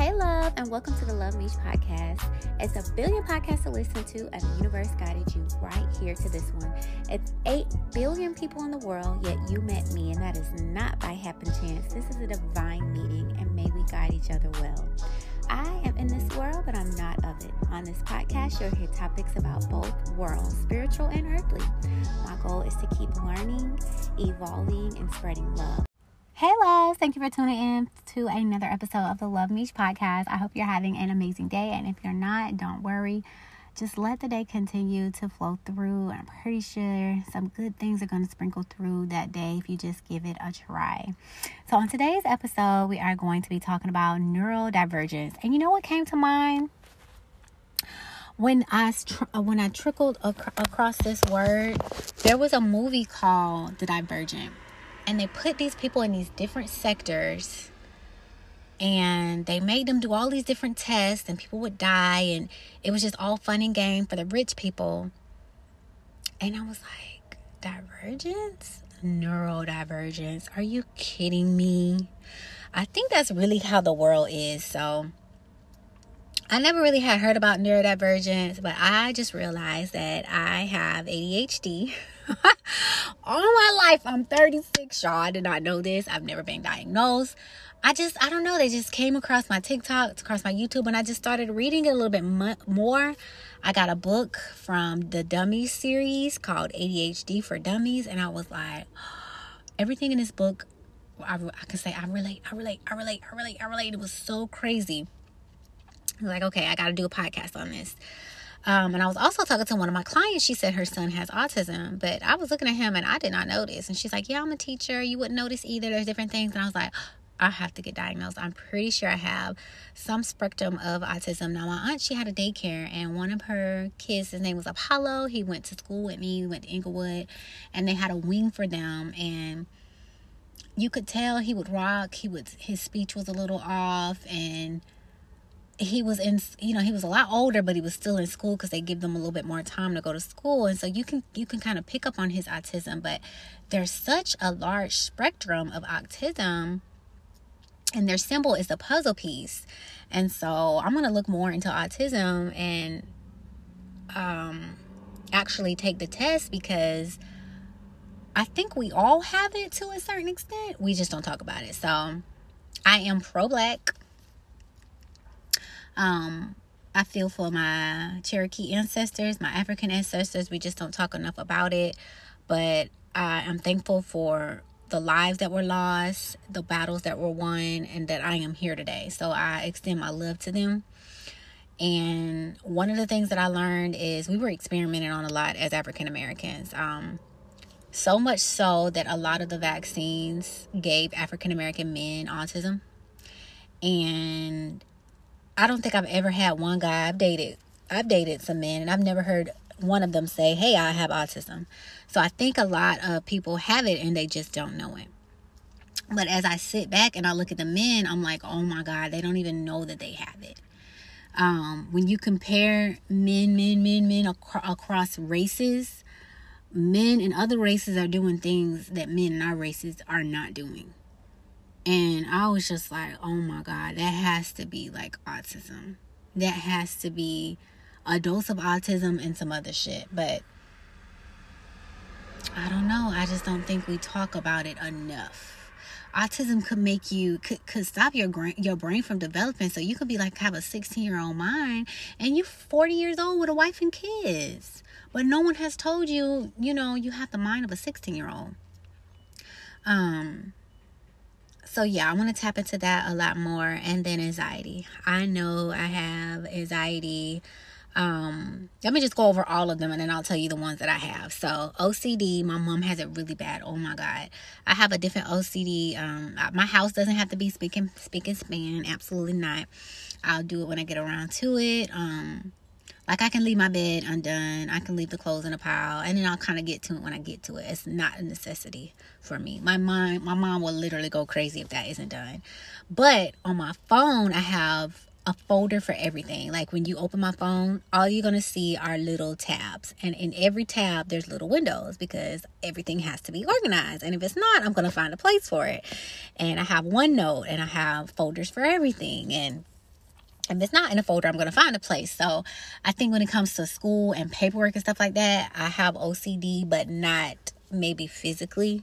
Hey love, and welcome to the Love Niche podcast. It's a billion podcasts to listen to, and the universe guided you right here to this one. It's 8 billion people in the world, yet you met me, and that is not by happen chance. This is a divine meeting, and may we guide each other well. I am in this world, but I'm not of it. On this podcast, you'll hear topics about both worlds, spiritual and earthly. My goal is to keep learning, evolving, and spreading love. Hey loves, thank you for tuning in to another episode of the Love Niche podcast. I hope you're having an amazing day, and if you're not, don't worry. Just let the day continue to flow through. I'm pretty sure some good things are going to sprinkle through that day if you just give it a try. So on today's episode, we are going to be talking about neurodivergence. And you know what came to mind? When I trickled across this word, there was a movie called The Divergent. And they put these people in these different sectors, and they made them do all these different tests, and people would die, and it was just all fun and game for the rich people. And I was like, divergence? Neurodivergence? Are you kidding me? I think that's really how the world is. So I never really had heard about neurodivergence, but I just realized that I have ADHD. All my life, I'm 36, y'all. I did not know this. I've never been diagnosed. I don't know. They just came across my TikTok, across my YouTube, and I just started reading it a little bit more. I got a book from the Dummies series called ADHD for Dummies, and I was like, everything in this book, I can say I relate. It was so crazy. I was like, okay, I got to do a podcast on this. And I was also talking to one of my clients. She said her son has autism, but I was looking at him and I did not know this. And she's like, yeah, I'm a teacher. You wouldn't know this either. There's different things. And I was like, I have to get diagnosed. I'm pretty sure I have some spectrum of autism. Now, my aunt, she had a daycare, and one of her kids, his name was Apollo. He went to school with me. We went to Inglewood, and they had a wing for them. And you could tell he would rock. His speech was a little off, and he was he was a lot older, but he was still in school because they give them a little bit more time to go to school. And so you can kind of pick up on his autism, but there's such a large spectrum of autism, and their symbol is the puzzle piece. And so I'm going to look more into autism and actually take the test, because I think we all have it to a certain extent. We just don't talk about it. So I am pro-Black. I feel for my Cherokee ancestors, my African ancestors. We just don't talk enough about it. But I am thankful for the lives that were lost, the battles that were won, and that I am here today. So I extend my love to them. And one of the things that I learned is we were experimenting on a lot as African Americans. So much so that a lot of the vaccines gave African American men autism. And I don't think I've ever had one guy I've dated some men, and I've never heard one of them say, hey, I have autism. So I think a lot of people have it and they just don't know it. But as I sit back and I look at the men, I'm like, oh my God, they don't even know that they have it. When you compare men across races, men in other races are doing things that men in our races are not doing. And I was just like, oh my God, that has to be like autism. That has to be a dose of autism and some other shit. But I don't know. I just don't think we talk about it enough. Autism could stop your brain from developing. So you could be like, have a 16-year-old mind, and you're 40 years old with a wife and kids. But no one has told you, you have the mind of a 16-year-old. So yeah, I want to tap into that a lot more. And then anxiety. I know I have anxiety. Let me just go over all of them, and then I'll tell you the ones that I have. So OCD, my mom has it really bad. Oh my God. I have a different OCD. My house doesn't have to be spick and span. Absolutely not. I'll do it when I get around to it. Like I can leave my bed undone. I can leave the clothes in a pile, and then I'll kind of get to it when I get to it. It's not a necessity for me. My mom will literally go crazy if that isn't done. But on my phone, I have a folder for everything. Like when you open my phone, all you're going to see are little tabs. And in every tab, there's little windows, because everything has to be organized. And if it's not, I'm going to find a place for it. And I have OneNote, and I have folders for everything. And If it's not in a folder, I'm going to find a place. So I think when it comes to school and paperwork and stuff like that, I have OCD, but not maybe physically.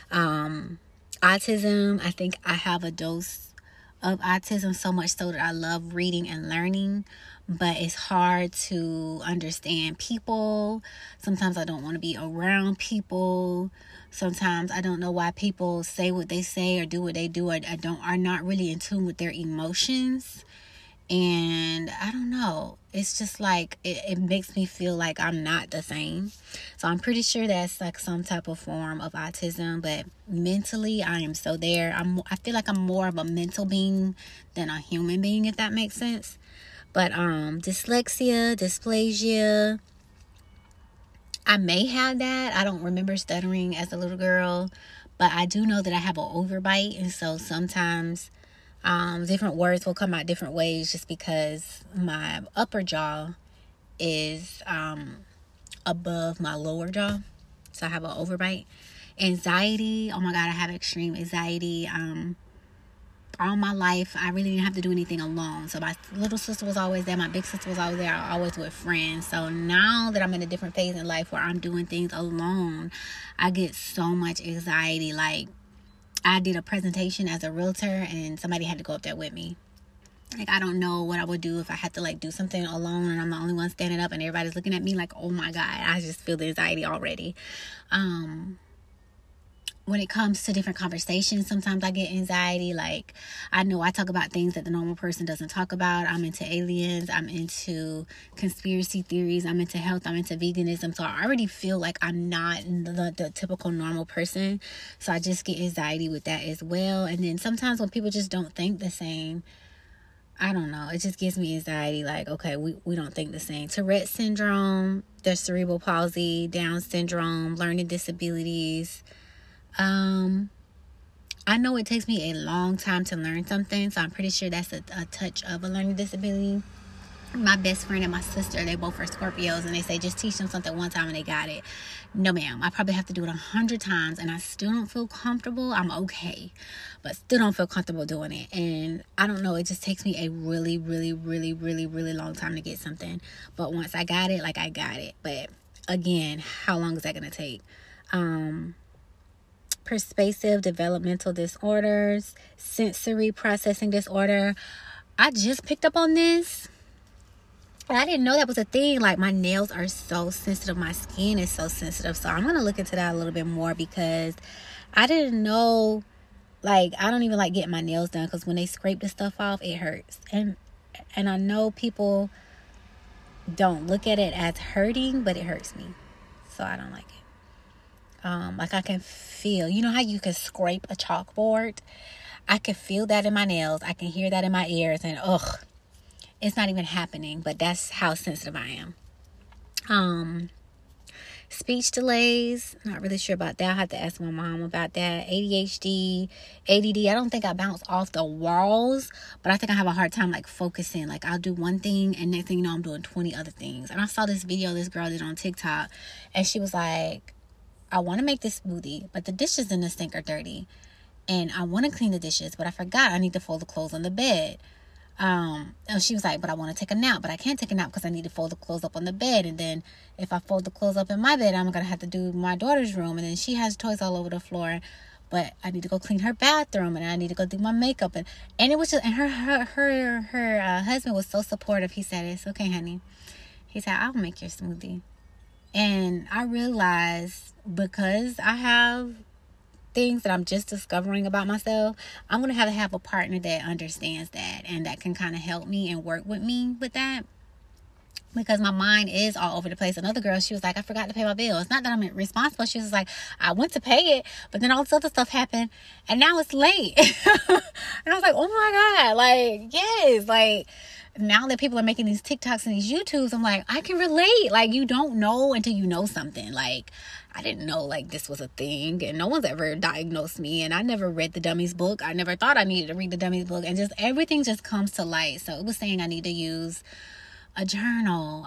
Autism, I think I have a dose of autism, so much so that I love reading and learning, but it's hard to understand people. Sometimes I don't want to be around people. Sometimes I don't know why people say what they say or do what they do. Are not really in tune with their emotions. And I don't know, it's just like it makes me feel like I'm not the same. So I'm pretty sure that's like some type of form of autism, but mentally I am so there. I feel like I'm more of a mental being than a human being, if that makes sense. But dyslexia, dysplasia, I may have that. I don't remember stuttering as a little girl, but I do know that I have an overbite, and so sometimes different words will come out different ways just because my upper jaw is above my lower jaw. So I have an overbite. Anxiety. Oh my God, I have extreme anxiety. All my life, I really didn't have to do anything alone. So my little sister was always there. My big sister was always there. I was always with friends. So now that I'm in a different phase in life where I'm doing things alone, I get so much anxiety. Like, I did a presentation as a realtor and somebody had to go up there with me. Like, I don't know what I would do if I had to like do something alone and I'm the only one standing up and everybody's looking at me like, oh my God, I just feel the anxiety already. When it comes to different conversations, sometimes I get anxiety. Like, I know I talk about things that the normal person doesn't talk about. I'm into aliens. I'm into conspiracy theories. I'm into health. I'm into veganism. So I already feel like I'm not the typical normal person. So I just get anxiety with that as well. And then sometimes when people just don't think the same, I don't know, it just gives me anxiety. Like, okay, we don't think the same. Tourette syndrome, there's cerebral palsy, Down syndrome, learning disabilities. I know it takes me a long time to learn something, so I'm pretty sure that's a touch of a learning disability. My best friend and my sister, they both are Scorpios, and they say just teach them something one time and they got it. No ma'am, I probably have to do it 100 times and I still don't feel comfortable. I'm okay, but still don't feel comfortable doing it. And I don't know, it just takes me a really, really, really, really, really long time to get something. But once I got it, like, I got it. But again, how long is that going to take? Pervasive developmental disorders, sensory processing disorder. I just picked up on this. I didn't know that was a thing. Like, my nails are so sensitive. My skin is so sensitive. So I'm going to look into that a little bit more because I didn't know. Like, I don't even like getting my nails done because when they scrape the stuff off, it hurts. And I know people don't look at it as hurting, but it hurts me. So I don't like it. Like, I can feel, you know how you can scrape a chalkboard? I can feel that in my nails. I can hear that in my ears, and it's not even happening, but that's how sensitive I am. Speech delays, not really sure about that. I have to ask my mom about that. ADHD, ADD, I don't think I bounce off the walls, but I think I have a hard time like focusing. Like, I'll do one thing and next thing you know, I'm doing 20 other things. And I saw this video this girl did on TikTok, and she was like, I want to make this smoothie, but the dishes in the sink are dirty. And I want to clean the dishes, but I forgot I need to fold the clothes on the bed. And she was like, but I want to take a nap, but I can't take a nap because I need to fold the clothes up on the bed. And then if I fold the clothes up in my bed, I'm going to have to do my daughter's room. And then she has toys all over the floor, but I need to go clean her bathroom and I need to go do my makeup. And it was just, and her husband was so supportive. He said, it's okay, honey. He said, I'll make your smoothie. And I realized, because I have things that I'm just discovering about myself, I'm going to have a partner that understands that and that can kind of help me and work with me with that. Because my mind is all over the place. Another girl, she was like, I forgot to pay my bill. It's not that I'm irresponsible. She was like, I went to pay it, but then all this other stuff happened and now it's late. And I was like, oh my God, like, yes, like, now that people are making these TikToks and these YouTubes, I'm like, I can relate. Like, you don't know until you know something. Like, I didn't know, like, this was a thing. And no one's ever diagnosed me. And I never read the Dummies book. I never thought I needed to read the Dummies book. And just everything just comes to light. So it was saying I need to use a journal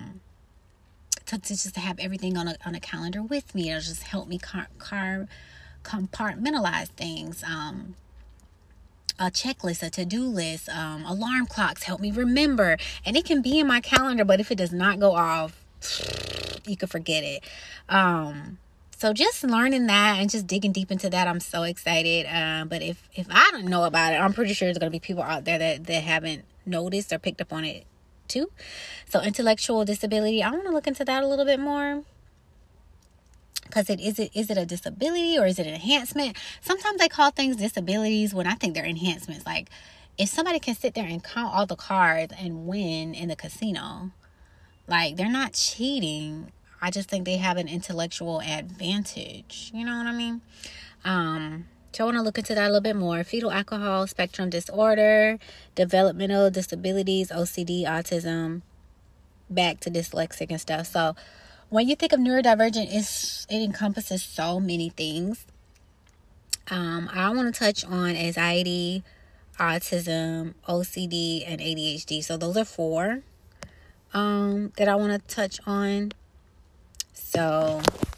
to just have everything on a calendar with me. It'll just help me compartmentalize things. a checklist, a to-do list, alarm clocks help me remember. And it can be in my calendar, but if it does not go off, you can forget it. So just learning that and just digging deep into that, I'm so excited. But if I don't know about it, I'm pretty sure there's going to be people out there that haven't noticed or picked up on it too. So intellectual disability, I want to look into that a little bit more. Because is it a disability or is it an enhancement? Sometimes they call things disabilities when I think they're enhancements. Like, if somebody can sit there and count all the cards and win in the casino, like, they're not cheating. I just think they have an intellectual advantage. You know what I mean? So I want to look into that a little bit more. Fetal alcohol spectrum disorder, developmental disabilities, OCD, autism, back to dyslexic and stuff. So when you think of neurodivergent, it encompasses so many things. I want to touch on anxiety, autism, OCD, and ADHD. So those are 4 that I want to touch on. So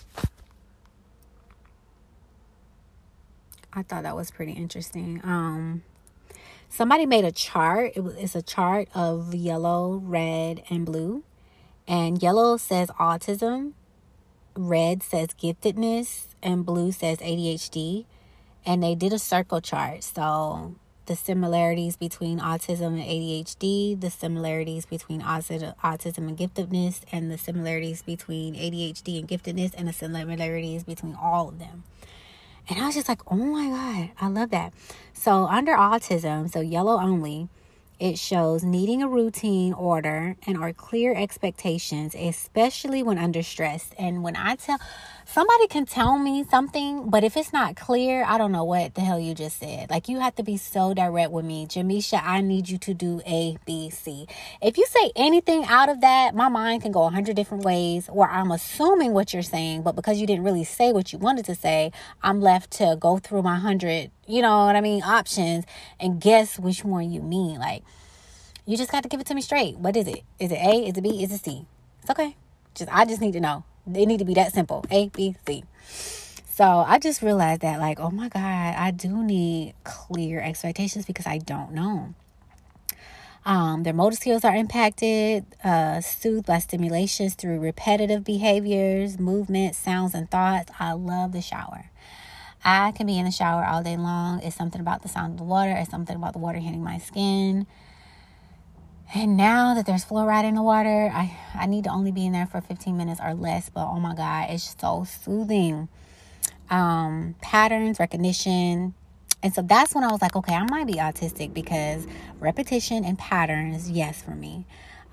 I thought that was pretty interesting. Somebody made a chart. It's a chart of yellow, red, and blue. And yellow says autism, red says giftedness, and blue says ADHD. And they did a circle chart. So the similarities between autism and ADHD, the similarities between autism and giftedness, and the similarities between ADHD and giftedness, and the similarities between all of them. And I was just like, oh my God, I love that. So under autism, so yellow only, it shows needing a routine, order, and or clear expectations, especially when under stress. And when somebody can tell me something, but if it's not clear, I don't know what the hell you just said. Like, you have to be so direct with me. Jamisha, I need you to do A, B, C. If you say anything out of that, my mind can go 100 different ways, or I'm assuming what you're saying, but because you didn't really say what you wanted to say, I'm left to go through my 100, you know what I mean, options and guess which one you mean. Like, you just got to give it to me straight. What is it? Is it A? Is it B? Is it C? It's okay. I just need to know. It need to be that simple. A, B, C. So I just realized that, like, oh my God, I do need clear expectations because I don't know. Their motor skills are impacted, soothed by stimulations through repetitive behaviors, movements, sounds, and thoughts. I love the shower. I can be in the shower all day long. It's something about the sound of the water. It's something about the water hitting my skin. And now that there's fluoride in the water, I need to only be in there for 15 minutes or less. But oh my God, it's so soothing. Patterns, recognition. And so that's when I was like, okay, I might be autistic because repetition and patterns, yes, for me.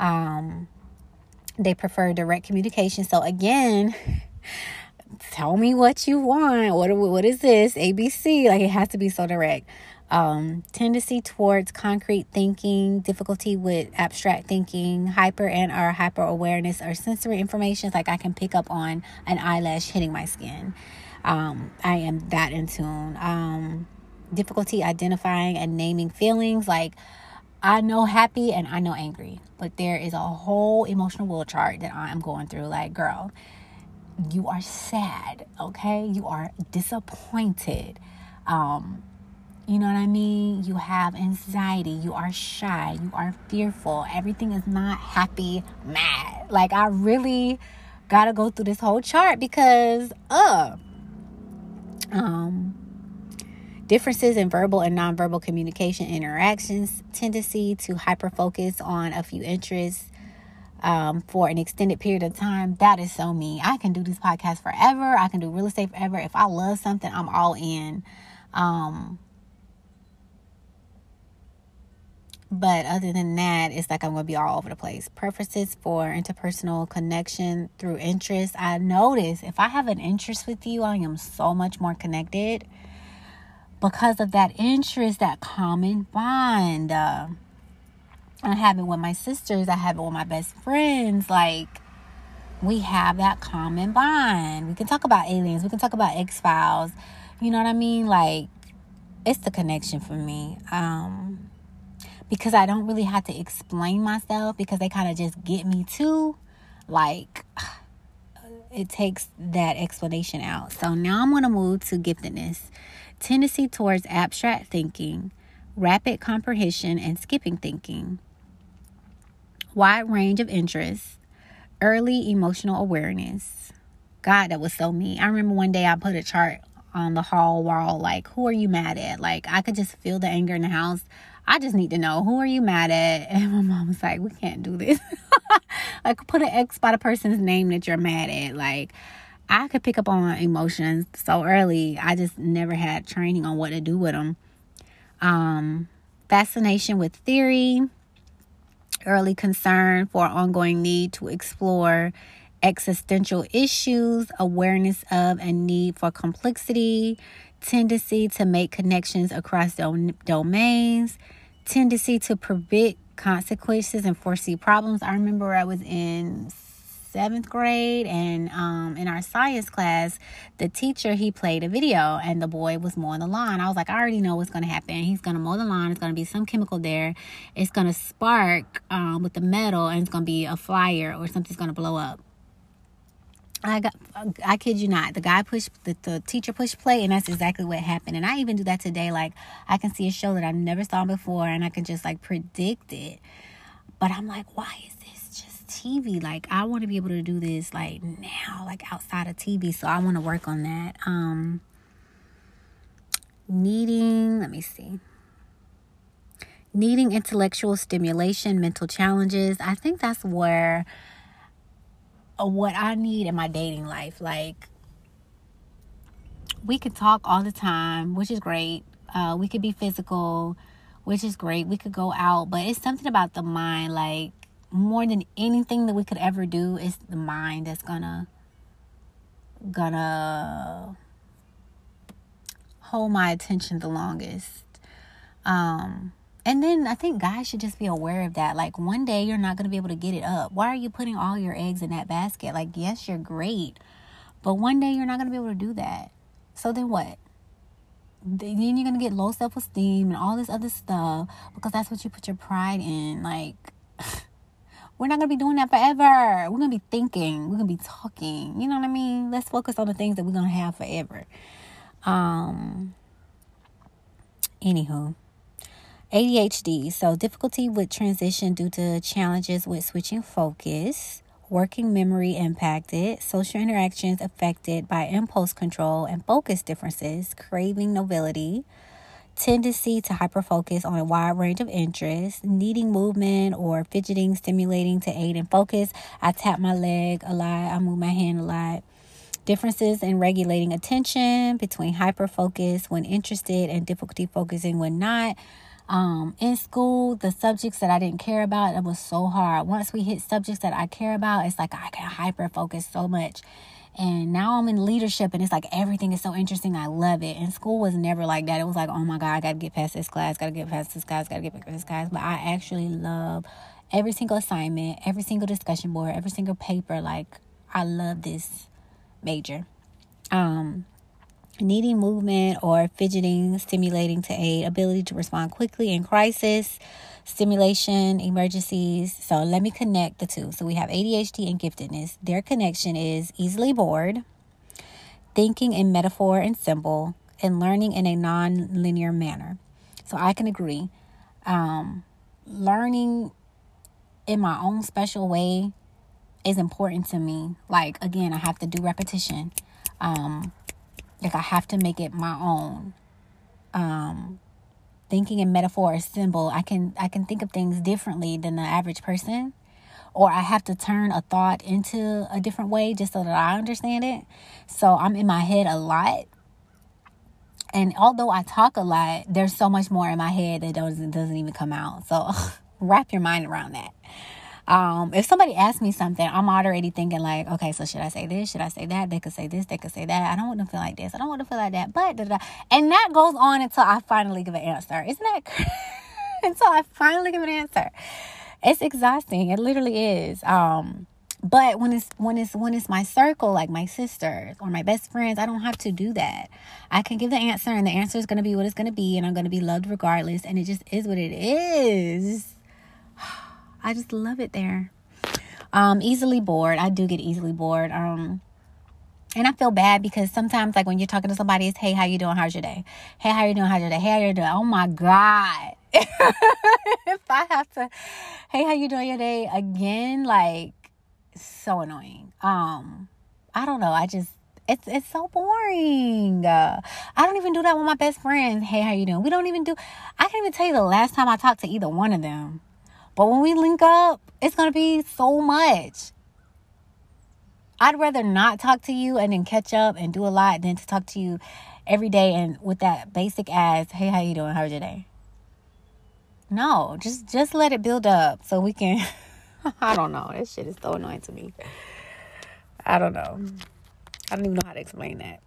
They prefer direct communication. So again, tell me what you want. What is this? ABC. Like, it has to be so direct. Tendency towards concrete thinking, difficulty with abstract thinking, hyper awareness or sensory information. Like, I can pick up on an eyelash hitting my skin. I am that in tune. Difficulty identifying and naming feelings. Like, I know happy and I know angry, but there is a whole emotional wheel chart that I am going through. Like, girl, you are sad, okay? You are disappointed. You know what I mean? You have anxiety. You are shy. You are fearful. Everything is not happy, mad. Like, I really got to go through this whole chart because, differences in verbal and nonverbal communication interactions, tendency to hyper-focus on a few interests for an extended period of time. That is so me. I can do this podcast forever. I can do real estate forever. If I love something, I'm all in. But other than that, it's like I'm going to be all over the place. Preferences for interpersonal connection through interest. I notice if I have an interest with you, I am so much more connected because of that interest, that common bond. I have it with my sisters. I have it with my best friends. Like, we have that common bond. We can talk about aliens. We can talk about X-Files. You know what I mean? Like, it's the connection for me. Because I don't really have to explain myself because they kind of just get me too. Like, it takes that explanation out. So now I'm going to move to giftedness. Tendency towards abstract thinking, rapid comprehension and skipping thinking, wide range of interests, early emotional awareness. God, that was so me. I remember one day I put a chart on the hall wall, like, who are you mad at? Like, I could just feel the anger in the house. I just need to know, who are you mad at? And my mom was like, we can't do this. Like, put an X by the person's name that you're mad at. Like, I could pick up on emotions so early. I just never had training on what to do with them. Fascination with theory, early concern for ongoing need to explore existential issues, awareness of and need for complexity, tendency to make connections across domains, tendency to predict consequences and foresee problems. I remember I was in 7th grade, and in our science class, the teacher, he played a video, and the boy was mowing the lawn. I was like, I already know what's going to happen. He's going to mow the lawn. It's going to be some chemical there. It's going to spark with the metal, and it's going to be a fire, or something's going to blow up. I kid you not, the teacher pushed play, and that's exactly what happened. And I even do that today. Like, I can see a show that I've never saw before, and I can just like predict it. But I'm like, why is this just TV? Like, I want to be able to do this like now, like outside of TV. So I want to work on that. Needing intellectual stimulation, mental challenges. I think that's where what I need in my dating life. Like, we could talk all the time, which is great. We could be physical, which is great. We could go out, but it's something about the mind. Like, more than anything that we could ever do, it's the mind that's gonna hold my attention the longest. And then I think guys should just be aware of that. Like, one day you're not going to be able to get it up. Why are you putting all your eggs in that basket? Like, yes, you're great, but one day you're not going to be able to do that. So then what? Then you're going to get low self-esteem and all this other stuff because that's what you put your pride in. Like, we're not going to be doing that forever. We're going to be thinking. We're going to be talking. You know what I mean? Let's focus on the things that we're going to have forever. Anywho. ADHD, so difficulty with transition due to challenges with switching focus, working memory impacted, social interactions affected by impulse control and focus differences, craving novelty, tendency to hyperfocus on a wide range of interests, needing movement or fidgeting, stimulating to aid in focus. I tap my leg a lot, I move my hand a lot. Differences in regulating attention between hyperfocus when interested and difficulty focusing when not. In school, the subjects that I didn't care about, it was so hard. Once we hit subjects that I care about, it's like I can hyper focus so much. And now I'm in leadership, and it's like everything is so interesting. I love it. And school was never like that. It was like, oh my God, I got to get past this class, got to get past this class, got to get past this class. But I actually love every single assignment, every single discussion board, every single paper. Like, I love this major. Needing movement or fidgeting, stimulating to aid, ability to respond quickly in crisis, stimulation, emergencies. So let me connect the two. So we have ADHD and giftedness. Their connection is easily bored, thinking in metaphor and symbol, and learning in a non-linear manner. So I can agree. Learning in my own special way is important to me. Like, again, I have to do repetition. Like, I have to make it my own. Thinking in metaphor or symbol, I can think of things differently than the average person. Or I have to turn a thought into a different way just so that I understand it. So I'm in my head a lot. And although I talk a lot, there's so much more in my head that doesn't even come out. So wrap your mind around that. If somebody asks me something, I'm already thinking like, okay, so should I say this? Should I say that? They could say this. They could say that. I don't want them to feel like this. I don't want them to feel like that. But, and that goes on until I finally give an answer. Isn't that crazy? Until I finally give an answer. It's exhausting. It literally is. But when it's my circle, like my sisters or my best friends, I don't have to do that. I can give the answer, and the answer is going to be what it's going to be, and I'm going to be loved regardless. And it just is what it is. I just love it there. Easily bored. I do get easily bored. And I feel bad because sometimes, like, when you're talking to somebody, it's, hey, how you doing? How's your day? Hey, how you doing? How's your day? Hey, how you doing? Oh, my God. If I have to, hey, how you doing your day again? Like, so annoying. I don't know. It's so boring. I don't even do that with my best friends. Hey, how you doing? I can't even tell you the last time I talked to either one of them. But when we link up, it's going to be so much. I'd rather not talk to you and then catch up and do a lot than to talk to you every day and with that basic ass, hey, how you doing? How's your day? No, just let it build up so we can, I don't know. That shit is so annoying to me. I don't know. I don't even know how to explain that.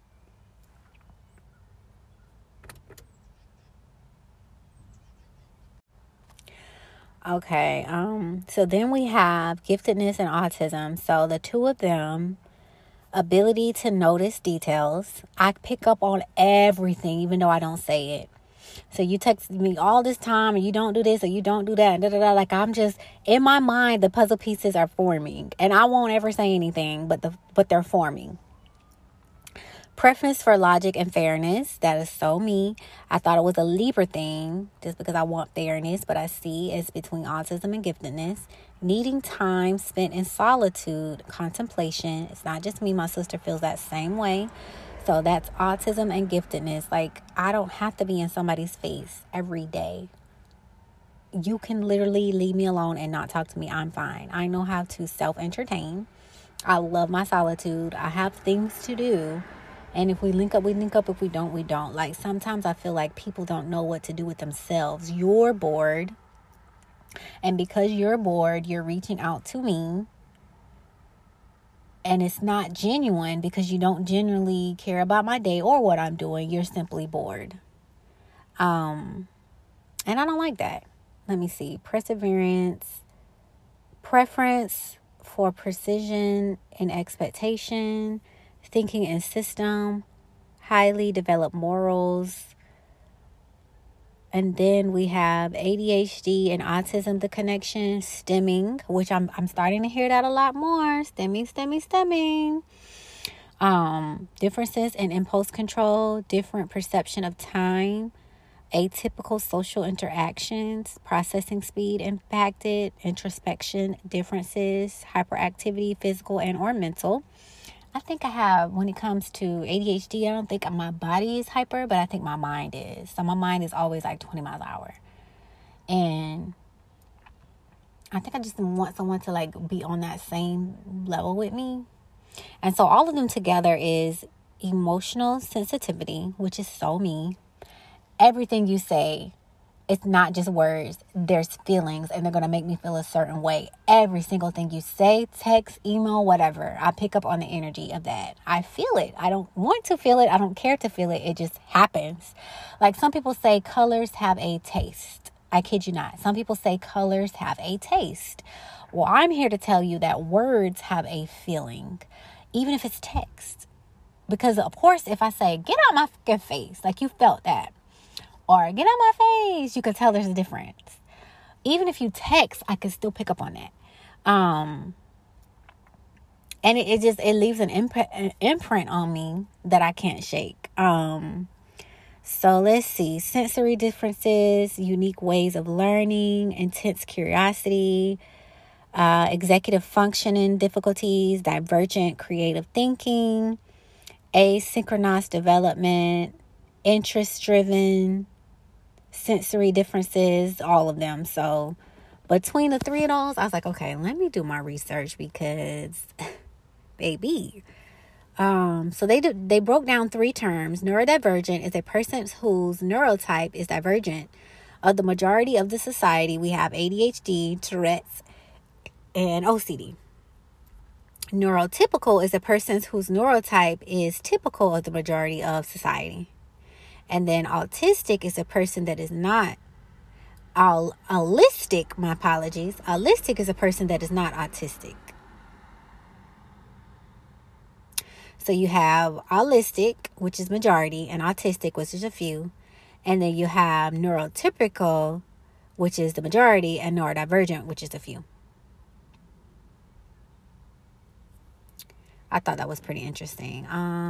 Okay, so then we have giftedness and autism. So the two of them, ability to notice details. I pick up on everything, even though I don't say it. So you text me all this time and you don't do this or you don't do that. Like, I'm just, in my mind, the puzzle pieces are forming. And I won't ever say anything, but they're forming. Preference for logic and fairness. That is so me. I thought it was a Libra thing just because I want fairness, but I see it's between autism and giftedness. Needing time spent in solitude, contemplation. It's not just me. My sister feels that same way. So that's autism and giftedness. Like, I don't have to be in somebody's face every day. You can literally leave me alone and not talk to me. I'm fine. I know how to self-entertain. I love my solitude. I have things to do. And if we link up, we link up. If we don't, we don't. Like, sometimes I feel like people don't know what to do with themselves. You're bored. And because you're bored, you're reaching out to me. And it's not genuine because you don't genuinely care about my day or what I'm doing. You're simply bored. And I don't like that. Let me see. Perseverance. Preference for precision and expectation. Thinking and system, highly developed morals. And then we have ADHD and autism, the connection, stemming, which I'm starting to hear that a lot more. Stemming. Differences in impulse control, different perception of time, atypical social interactions, processing speed impacted, introspection, differences, hyperactivity, physical and or mental. I think I have, when it comes to ADHD, I don't think my body is hyper, but I think my mind is. So my mind is always like 20 miles an hour. And I think I just want someone to like be on that same level with me. And so all of them together is emotional sensitivity, which is so me. Everything you say, it's not just words, there's feelings, and they're going to make me feel a certain way. Every single thing you say, text, email, whatever, I pick up on the energy of that. I feel it. I don't want to feel it. I don't care to feel it. It just happens. Like, some people say colors have a taste. I kid you not. Some people say colors have a taste. Well, I'm here to tell you that words have a feeling, even if it's text. Because, of course, if I say, get out my fucking face, like, you felt that. Or get out my face, you can tell there's a difference. Even if you text, I can still pick up on that. And it leaves an imprint on me that I can't shake. So let's see. Sensory differences, unique ways of learning, intense curiosity, executive functioning difficulties, divergent creative thinking, asynchronous development, interest-driven, sensory differences, all of them. So between the three of those, I was like, okay, let me do my research because, baby. So they broke down three terms. Neurodivergent is a person whose neurotype is divergent. Of the majority of the society, we have ADHD, Tourette's, and OCD. Neurotypical is a person whose neurotype is typical of the majority of society. And then autistic is a person that is not allistic. My apologies. Allistic is a person that is not autistic. So you have allistic, which is majority, and autistic, which is a few. And then you have neurotypical, which is the majority, and neurodivergent, which is a few. I thought that was pretty interesting.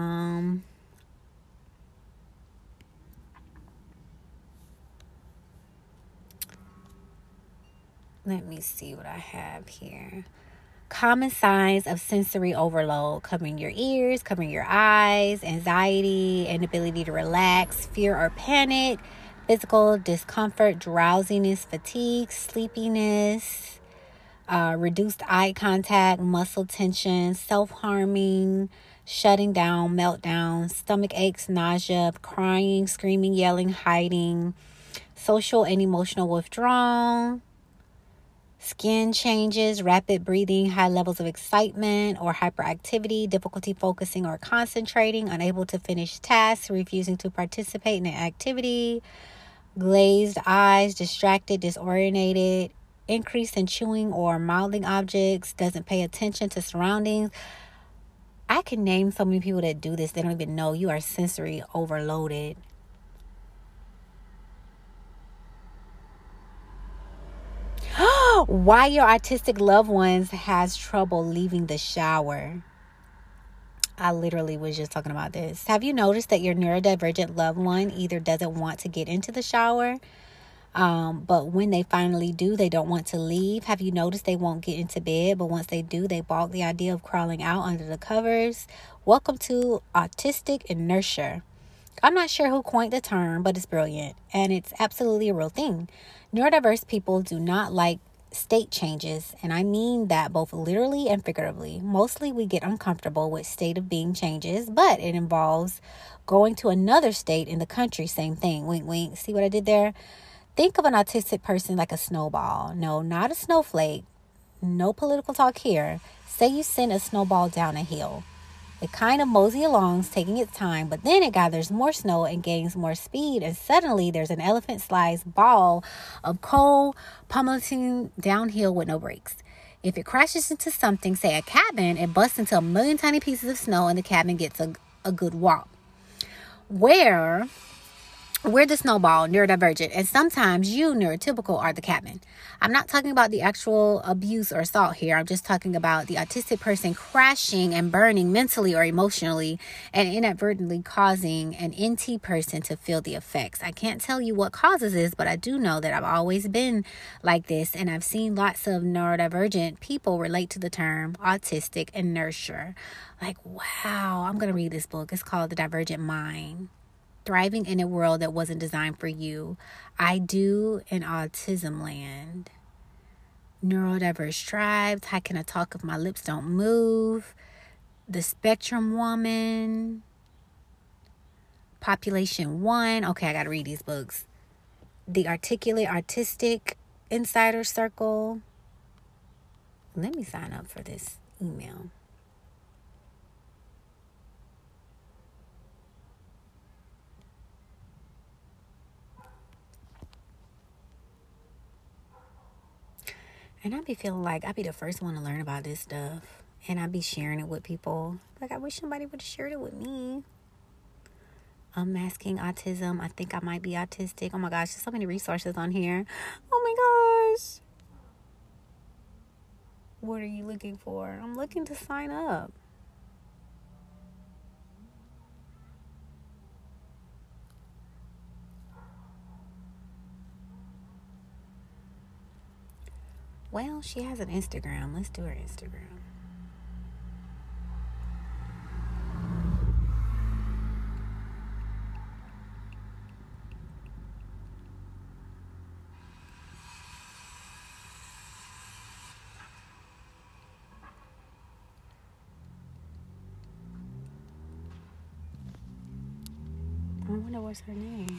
Let me see what I have here. Common signs of sensory overload: covering your ears, covering your eyes, anxiety, inability to relax, fear or panic, physical discomfort, drowsiness, fatigue, sleepiness, reduced eye contact, muscle tension, self-harming, shutting down, meltdown, stomach aches, nausea, crying, screaming, yelling, hiding, social and emotional withdrawal, skin changes, rapid breathing, high levels of excitement or hyperactivity, difficulty focusing or concentrating, unable to finish tasks, refusing to participate in an activity, glazed eyes, distracted, disoriented, increase in chewing or mouthing objects, doesn't pay attention to surroundings. I can name so many people that do this. They don't even know you are sensory overloaded. Why your autistic loved ones has trouble leaving the shower. I literally was just talking about this. Have you noticed that your neurodivergent loved one either doesn't want to get into the shower, but when they finally do, they don't want to leave? Have you noticed they won't get into bed, but once they do, they balk the idea of crawling out under the covers? Welcome to autistic inertia. I'm not sure who coined the term, but it's brilliant, and it's absolutely a real thing. Neurodiverse people do not like state changes, and I mean that both literally and figuratively. Mostly we get uncomfortable with state of being changes, but it involves going to another state in the country. Same thing. Wink, wink. See what I did there? Think of an autistic person like a snowball. No, not a snowflake. No political talk here. Say you send a snowball down a hill. It kind of mosey along, taking its time, but then it gathers more snow and gains more speed, and suddenly there's an elephant-sized ball of coal pummeling downhill with no brakes. If it crashes into something, say a cabin, it busts into a million tiny pieces of snow, and the cabin gets a good whop. We're the snowball, neurodivergent, and sometimes you, neurotypical, are the cabin. I'm not talking about the actual abuse or assault here. I'm just talking about the autistic person crashing and burning mentally or emotionally and inadvertently causing an NT person to feel the effects. I can't tell you what causes this, but I do know that I've always been like this, and I've seen lots of neurodivergent people relate to the term autistic inertia. Like, wow, I'm going to read this book. It's called The Divergent Mind. Thriving in a World That Wasn't Designed for You. I Do in Autism Land. Neurodiverse Tribes. How Can I Talk If My Lips Don't Move? The Spectrum Woman. Population 1. Okay, I got to read these books. The Articulate Autistic Insider Circle. Let me sign up for this email. And I be feeling like I be the first one to learn about this stuff. And I be sharing it with people. Like, I wish somebody would have shared it with me. Unmasking autism. I think I might be autistic. Oh my gosh, there's so many resources on here. Oh my gosh. What are you looking for? I'm looking to sign up. Well, she has an Instagram. Let's do her Instagram. I wonder what's her name.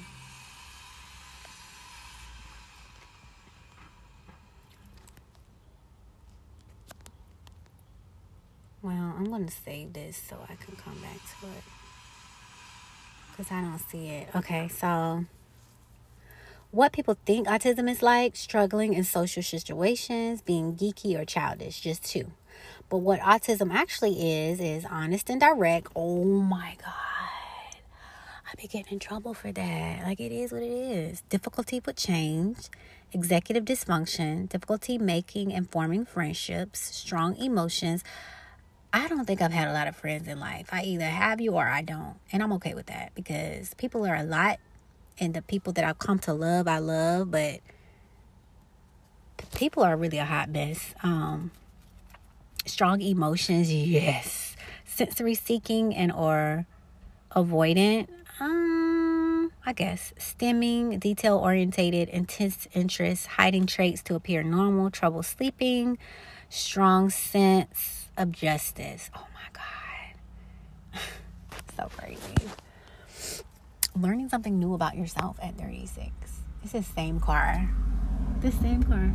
Well, I'm going to save this so I can come back to it, because I don't see it. Okay, so what people think autism is like: struggling in social situations, being geeky or childish, just two. But what autism actually is honest and direct. Oh my God. I be getting in trouble for that. Like, it is what it is. Difficulty with change, executive dysfunction, difficulty making and forming friendships, strong emotions, I don't think I've had a lot of friends in life. I either have you or I don't. And I'm okay with that because people are a lot. And the people that I've come to love, I love. But people are really a hot mess. Strong emotions, yes. Sensory seeking and or avoidant, I guess. Stemming, detail orientated, intense interest, hiding traits to appear normal, trouble sleeping, strong sense of justice. Oh my God. So crazy. Learning something new about yourself at 36. It's the same car. The same car.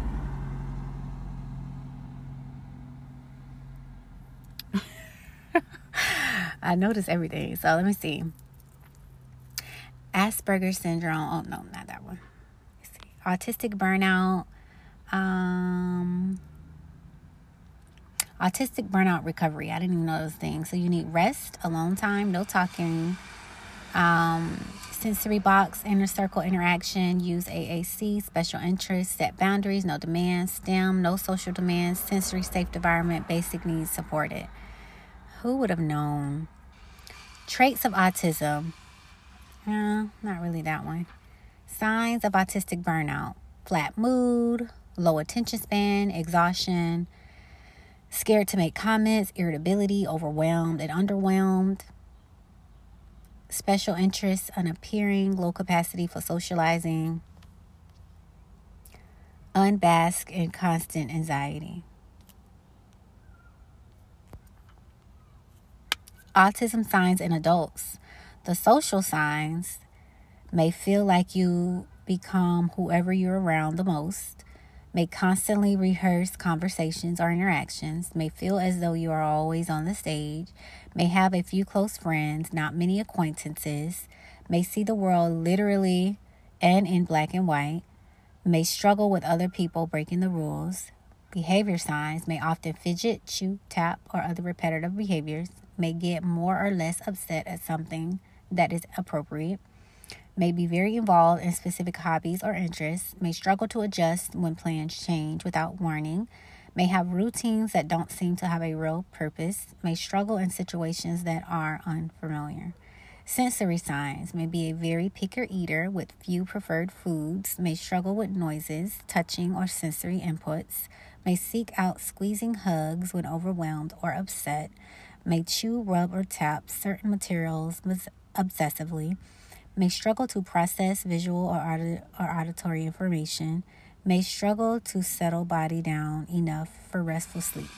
I notice everything. So let me see. Asperger's syndrome. Oh, no, not that one. Let's see. Autistic burnout. Autistic burnout recovery. I didn't even know those things. So you need rest, alone time, no talking, sensory box, inner circle interaction, use AAC, special interests, set boundaries, no demands, STEM, no social demands, sensory safe environment, basic needs supported. Who would have known? Traits of autism. No, not really that one. Signs of autistic burnout. Flat mood, low attention span, exhaustion, scared to make comments, irritability, overwhelmed and underwhelmed. Special interests, unappearing, low capacity for socializing. Unbasked and constant anxiety. Autism signs in adults. The social signs may feel like you become whoever you're around the most, may constantly rehearse conversations or interactions, may feel as though you are always on the stage, may have a few close friends, not many acquaintances, may see the world literally and in black and white, may struggle with other people breaking the rules. Behavior signs may often fidget, chew, tap, or other repetitive behaviors, may get more or less upset at something that is appropriate, may be very involved in specific hobbies or interests, may struggle to adjust when plans change without warning, may have routines that don't seem to have a real purpose, may struggle in situations that are unfamiliar. Sensory signs may be a very picker eater with few preferred foods, may struggle with noises, touching, or sensory inputs, may seek out squeezing hugs when overwhelmed or upset, may chew, rub, or tap certain materials obsessively, may struggle to process visual or auditory information, may struggle to settle body down enough for restful sleep.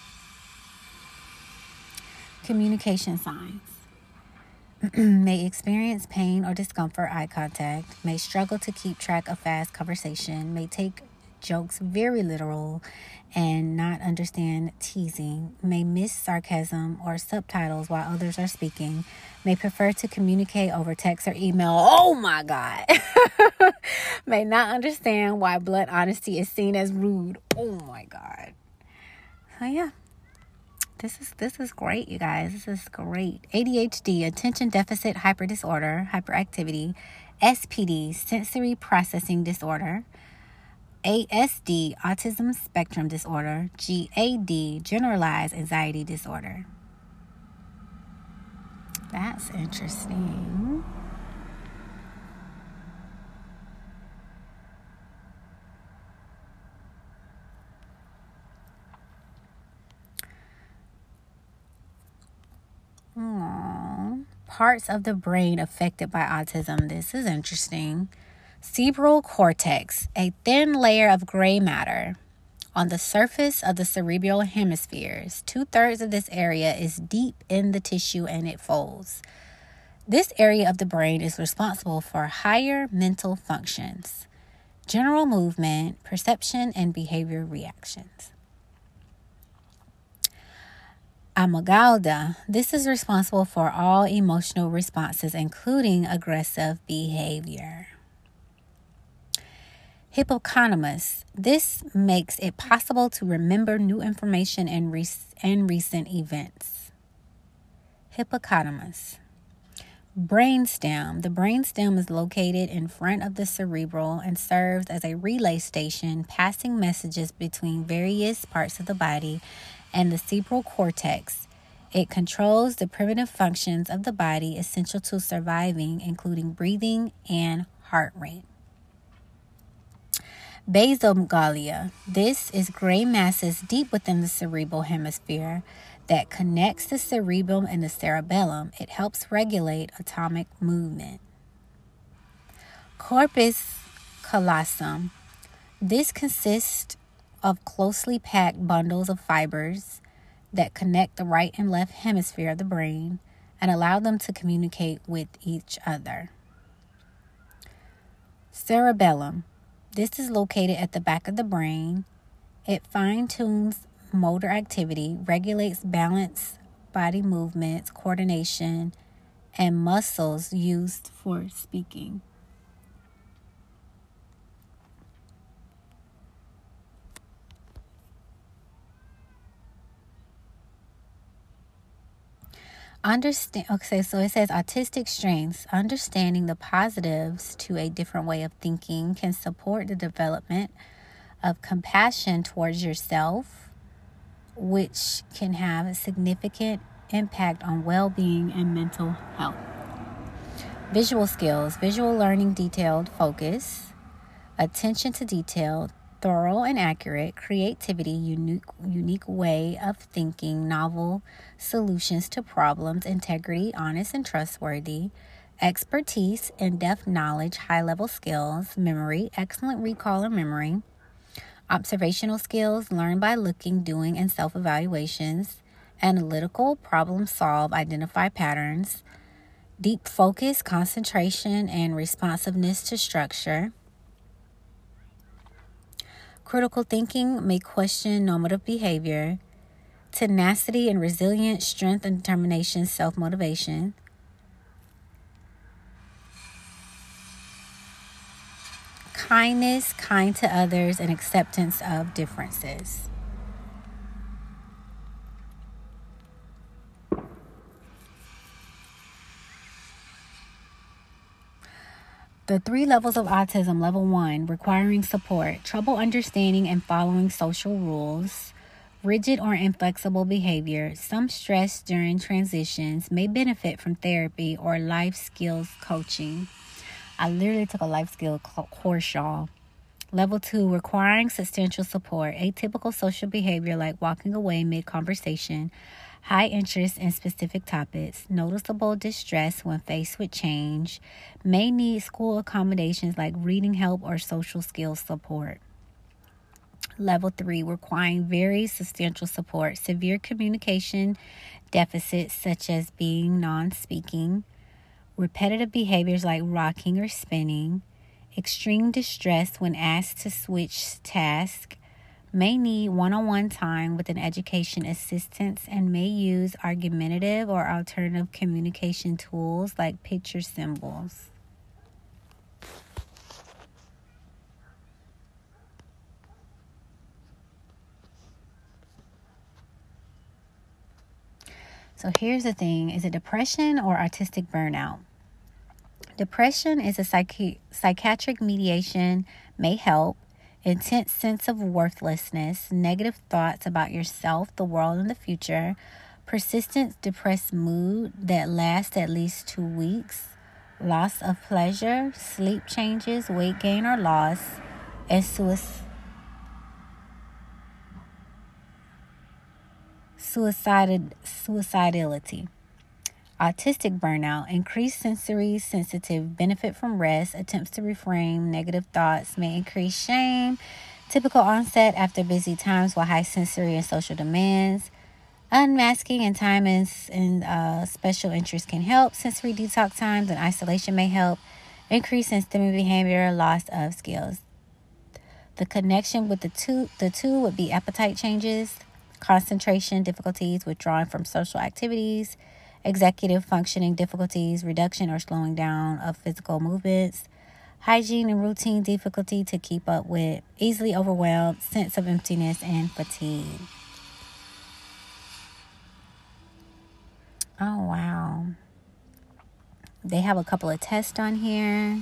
Communication signs. May experience pain or discomfort, eye contact, may struggle to keep track of fast conversation, may take jokes very literal and not understand teasing, may miss sarcasm or subtitles while others are speaking, may prefer to communicate over text or email. Oh my God. May not understand why blunt honesty is seen as rude. Oh my God. So yeah. This is great, you guys. This is great. ADHD, attention deficit hyper disorder, hyperactivity. SPD, sensory processing disorder. ASD, autism spectrum disorder. GAD, generalized anxiety disorder. That's interesting. Parts of the brain affected by autism. This is interesting. Cerebral cortex, a thin layer of gray matter on the surface of the cerebral hemispheres. 2/3 of this area is deep in the tissue and it folds. This area of the brain is responsible for higher mental functions, general movement, perception, and behavior reactions. Amygdala. This is responsible for all emotional responses, including aggressive behavior. Hippocampus. This makes it possible to remember new information and recent events. Hippocampus. Brainstem. The brainstem is located in front of the cerebral and serves as a relay station, passing messages between various parts of the body and the cerebral cortex. It controls the primitive functions of the body essential to surviving, including breathing and heart rate. Basoganglia. This is gray masses deep within the cerebral hemisphere that connects the cerebrum and the cerebellum. It helps regulate atomic movement. Corpus callosum. This consists of closely packed bundles of fibers that connect the right and left hemisphere of the brain and allow them to communicate with each other. Cerebellum. This is located at the back of the brain. It fine-tunes motor activity, regulates balance, body movements, coordination, and muscles used for speaking. So it says autistic strengths. Understanding the positives to a different way of thinking can support the development of compassion towards yourself, which can have a significant impact on well-being and mental health. Visual skills. Visual learning, detailed focus, attention to detail, thorough and accurate, creativity, unique way of thinking, novel solutions to problems, integrity, honest and trustworthy, expertise, in-depth knowledge, high-level skills, memory, excellent recall and memory, observational skills, learn by looking, doing, and self-evaluations, analytical, problem solve, identify patterns, deep focus, concentration, and responsiveness to structure. Critical thinking may question normative behavior, tenacity and resilience, strength and determination, self-motivation. Kindness, kind to others, and acceptance of differences. The 3 levels of autism. Level 1, requiring support, trouble understanding and following social rules, rigid or inflexible behavior. Some stress during transitions, may benefit from therapy or life skills coaching. I literally took a life skill course, y'all. Level 2, requiring substantial support, atypical social behavior like walking away mid-conversation, high interest in specific topics, noticeable distress when faced with change, may need school accommodations like reading help or social skills support. Level 3, requiring very substantial support, severe communication deficits such as being non-speaking, repetitive behaviors like rocking or spinning, extreme distress when asked to switch tasks, may need one-on-one time with an education assistant, and may use argumentative or alternative communication tools like picture symbols. So here's the thing. Is it depression or autistic burnout? Depression is a psychiatric mediation, may help. Intense sense of worthlessness, negative thoughts about yourself, the world, and the future. Persistent depressed mood that lasts at least 2 weeks. Loss of pleasure, sleep changes, weight gain or loss, and suicidality. Autistic burnout, increased sensory sensitive, benefit from rest, attempts to reframe negative thoughts, may increase shame, typical onset after busy times while high sensory and social demands, unmasking and time and special interests can help, sensory detox times and isolation may help, increase in stimulant behavior, loss of skills. The connection with the two would be appetite changes, concentration difficulties, withdrawing from social activities, executive functioning difficulties, reduction or slowing down of physical movements, hygiene and routine difficulty to keep up with, easily overwhelmed, sense of emptiness, and fatigue. Oh, wow. They have a couple of tests on here.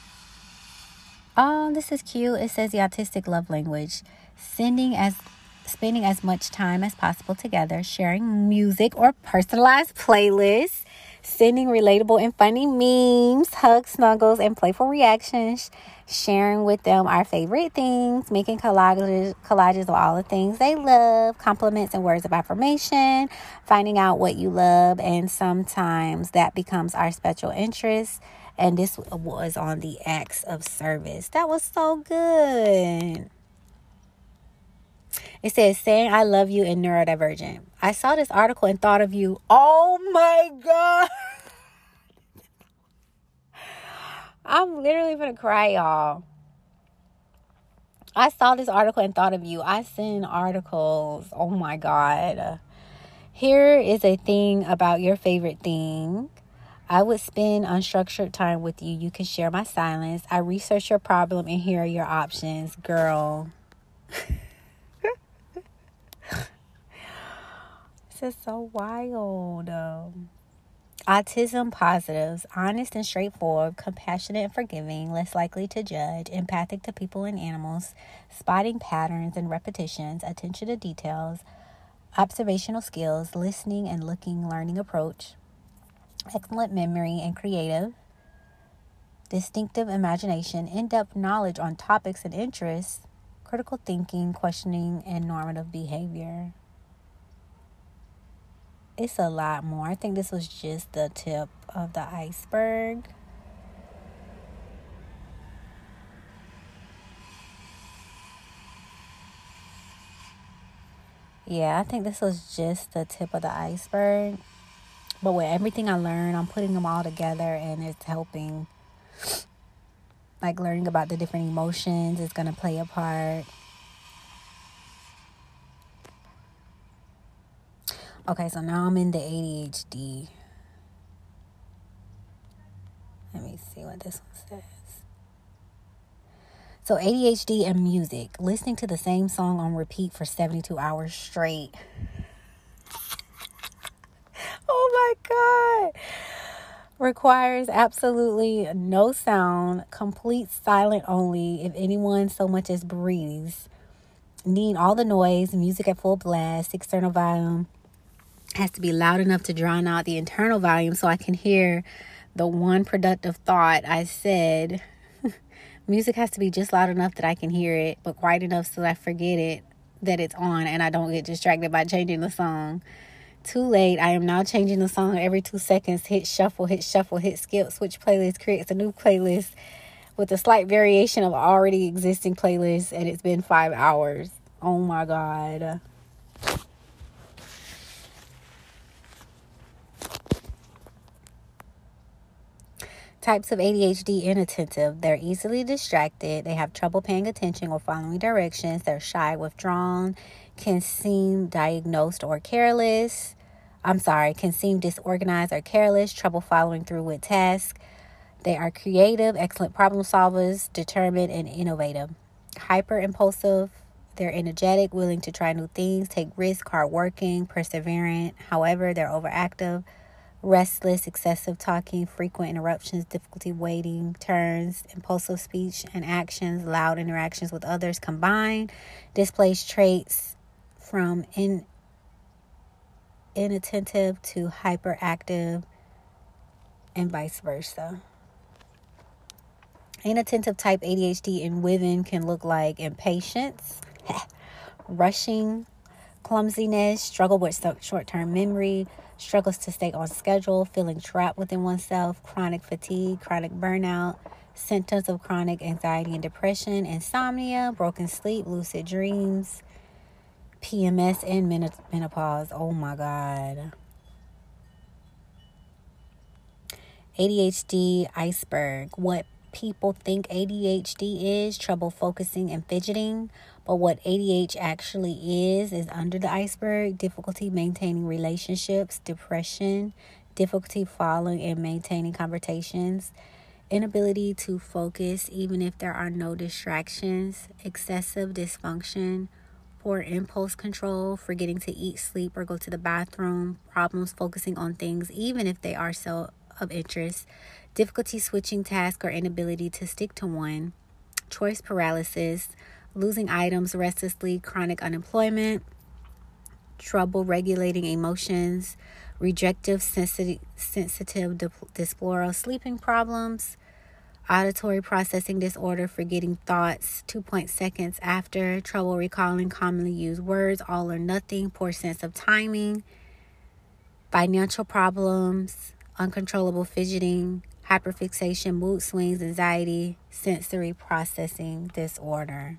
Oh, this is cute. It says the autistic love language. Spending as much time as possible together, sharing music or personalized playlists, sending relatable and funny memes, hugs, snuggles, and playful reactions, sharing with them our favorite things, making collages of all the things they love, compliments and words of affirmation, finding out what you love, and sometimes that becomes our special interest. And this was on the acts of service. That was so good. It says, saying I love you in neurodivergent. I saw this article and thought of you. Oh my God. I'm literally gonna cry, y'all. I saw this article and thought of you. I send articles. Oh my God. Here is a thing about your favorite thing. I would spend unstructured time with you. You can share my silence. I research your problem and here are your options. Girl. This is so wild. Autism positives, honest and straightforward, compassionate and forgiving, less likely to judge, empathic to people and animals, spotting patterns and repetitions, attention to details, observational skills, listening and looking, learning approach, excellent memory and creative, distinctive imagination, in-depth knowledge on topics and interests, critical thinking, questioning, and normative behavior. It's a lot more. I think this was just the tip of the iceberg. Yeah, I think this was just the tip of the iceberg. But with everything I learned, I'm putting them all together and it's helping. Like learning about the different emotions is going to play a part. Okay, so now I'm in the ADHD. Let me see what this one says. So ADHD and music. Listening to the same song on repeat for 72 hours straight. Oh my God. Requires absolutely no sound. Complete silent only. If anyone so much as breathes. Need all the noise. Music at full blast. External volume has to be loud enough to drown out the internal volume so I can hear the one productive thought I said. Music has to be just loud enough that I can hear it, but quiet enough so that I forget it, that it's on, and I don't get distracted by changing the song. Too late. I am now changing the song every 2 seconds. Hit shuffle, hit skip, switch playlist, creates a new playlist with a slight variation of already existing playlists, and it's been 5 hours. Oh my God. Types of ADHD: inattentive. They're easily distracted. They have trouble paying attention or following directions. They're shy, withdrawn, can seem disorganized or careless. Trouble following through with tasks. They are creative, excellent problem solvers, determined, and innovative. Hyper impulsive. They're energetic, willing to try new things, take risks, hardworking, perseverant. However, they're overactive. Restless, excessive talking, frequent interruptions, difficulty waiting, turns, impulsive speech and actions, loud interactions with others combined, displays traits from inattentive to hyperactive and vice versa. Inattentive type ADHD in women can look like impatience, rushing, clumsiness, struggle with short-term memory, struggles to stay on schedule, feeling trapped within oneself, chronic fatigue, chronic burnout, symptoms of chronic anxiety and depression, insomnia, broken sleep, lucid dreams, PMS, and menopause. Oh my God. ADHD iceberg. What people think ADHD is: trouble focusing and fidgeting. But what ADHD actually is under the iceberg: difficulty maintaining relationships, depression, difficulty following and maintaining conversations, inability to focus even if there are no distractions, excessive dysfunction, poor impulse control, forgetting to eat, sleep, or go to the bathroom, problems focusing on things even if they are of interest, difficulty switching tasks or inability to stick to one, choice paralysis, losing items restlessly, chronic unemployment, trouble regulating emotions, rejective sensitive dysphoria, sleeping problems, auditory processing disorder, forgetting thoughts 2.2 seconds after, trouble recalling commonly used words, all or nothing, poor sense of timing, financial problems, uncontrollable fidgeting, hyperfixation, mood swings, anxiety, sensory processing disorder.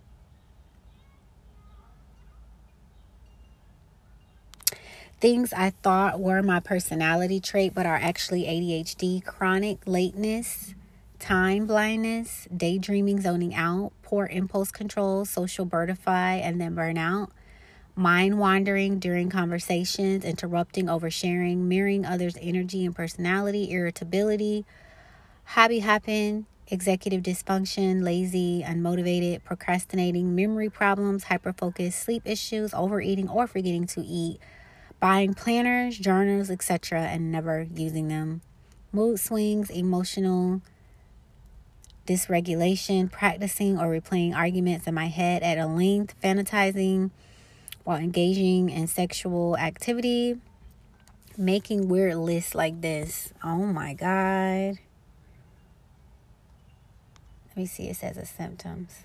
Things I thought were my personality trait but are actually ADHD: chronic lateness, time blindness, daydreaming, zoning out, poor impulse control, social butterfly, and then burnout, mind wandering during conversations, interrupting, oversharing, mirroring others' energy and personality, irritability, hobby hopping, executive dysfunction, lazy, unmotivated, procrastinating, memory problems, hyperfocus, sleep issues, overeating or forgetting to eat, buying planners, journals, etc., and never using them, mood swings, emotional dysregulation, practicing or replaying arguments in my head at a length, fantasizing while engaging in sexual activity, making weird lists like this. Oh my God. Let me see, it says the symptoms.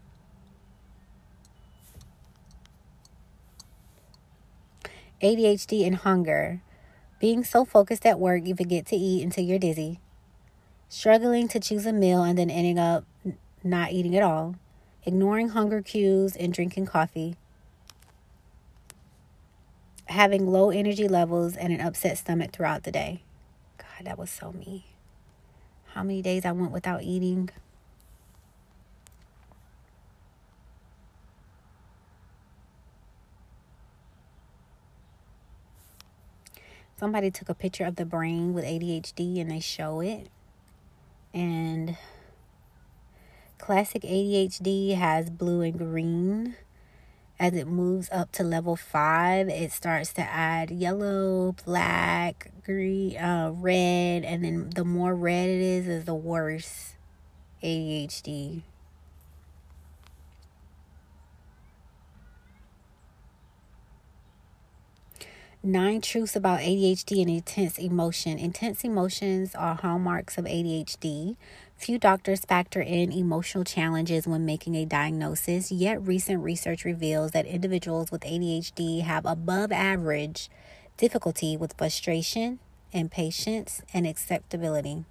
ADHD and hunger. Being so focused at work you forget to eat until you're dizzy. Struggling to choose a meal and then ending up not eating at all. Ignoring hunger cues and drinking coffee. Having low energy levels and an upset stomach throughout the day. God, that was so me. How many days I went without eating? Somebody took a picture of the brain with ADHD and they show it. And classic ADHD has blue and green. As it moves up to level 5, it starts to add yellow, black, green, red. And then the more red it is the worse ADHD. Nine truths about ADHD and intense emotion. Intense emotions are hallmarks of ADHD. Few doctors factor in emotional challenges when making a diagnosis, yet recent research reveals that individuals with ADHD have above average difficulty with frustration, impatience, and excitability.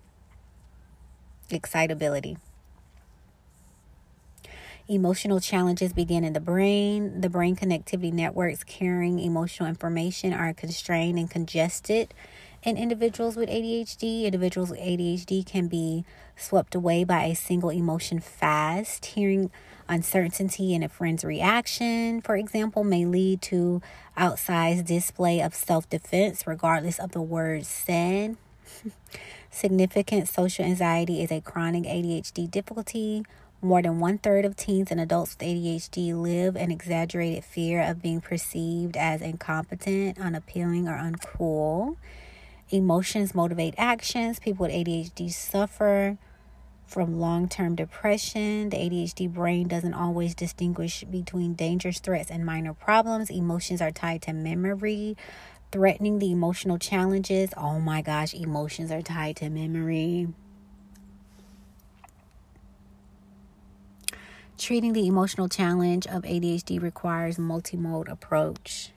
Emotional challenges begin in the brain. The brain connectivity networks carrying emotional information are constrained and congested. In individuals with ADHD, individuals with ADHD can be swept away by a single emotion fast. Hearing uncertainty in a friend's reaction, for example, may lead to outsized display of self-defense regardless of the words said. Significant social anxiety is a chronic ADHD difficulty. More than 1/3 of teens and adults with ADHD live an exaggerated fear of being perceived as incompetent, unappealing, or uncool. Emotions motivate actions. People with ADHD suffer from long-term depression. The ADHD brain doesn't always distinguish between dangerous threats and minor problems. Emotions are tied to memory. Threatening the emotional challenges. Oh my gosh, emotions are tied to memory. Treating the emotional challenge of ADHD requires multi-mode approach.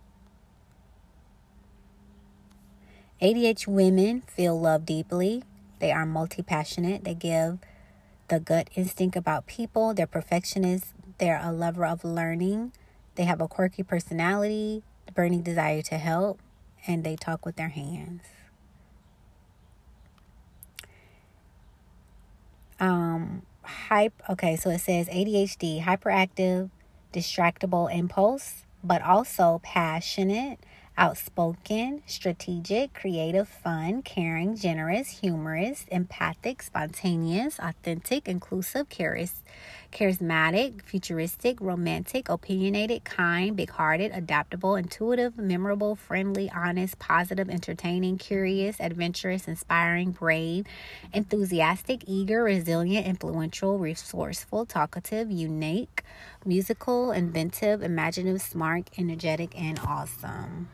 ADHD women feel love deeply. They are multi-passionate. They give the gut instinct about people. They're perfectionists. They're a lover of learning. They have a quirky personality, burning desire to help, and they talk with their hands. So it says ADHD, hyperactive, distractible impulse, but also passionate, outspoken, strategic, creative, fun, caring, generous, humorous, empathic, spontaneous, authentic, inclusive, charismatic, futuristic, romantic, opinionated, kind, big-hearted, adaptable, intuitive, memorable, friendly, honest, positive, entertaining, curious, adventurous, inspiring, brave, enthusiastic, eager, resilient, influential, resourceful, talkative, unique, musical, inventive, imaginative, smart, energetic, and awesome.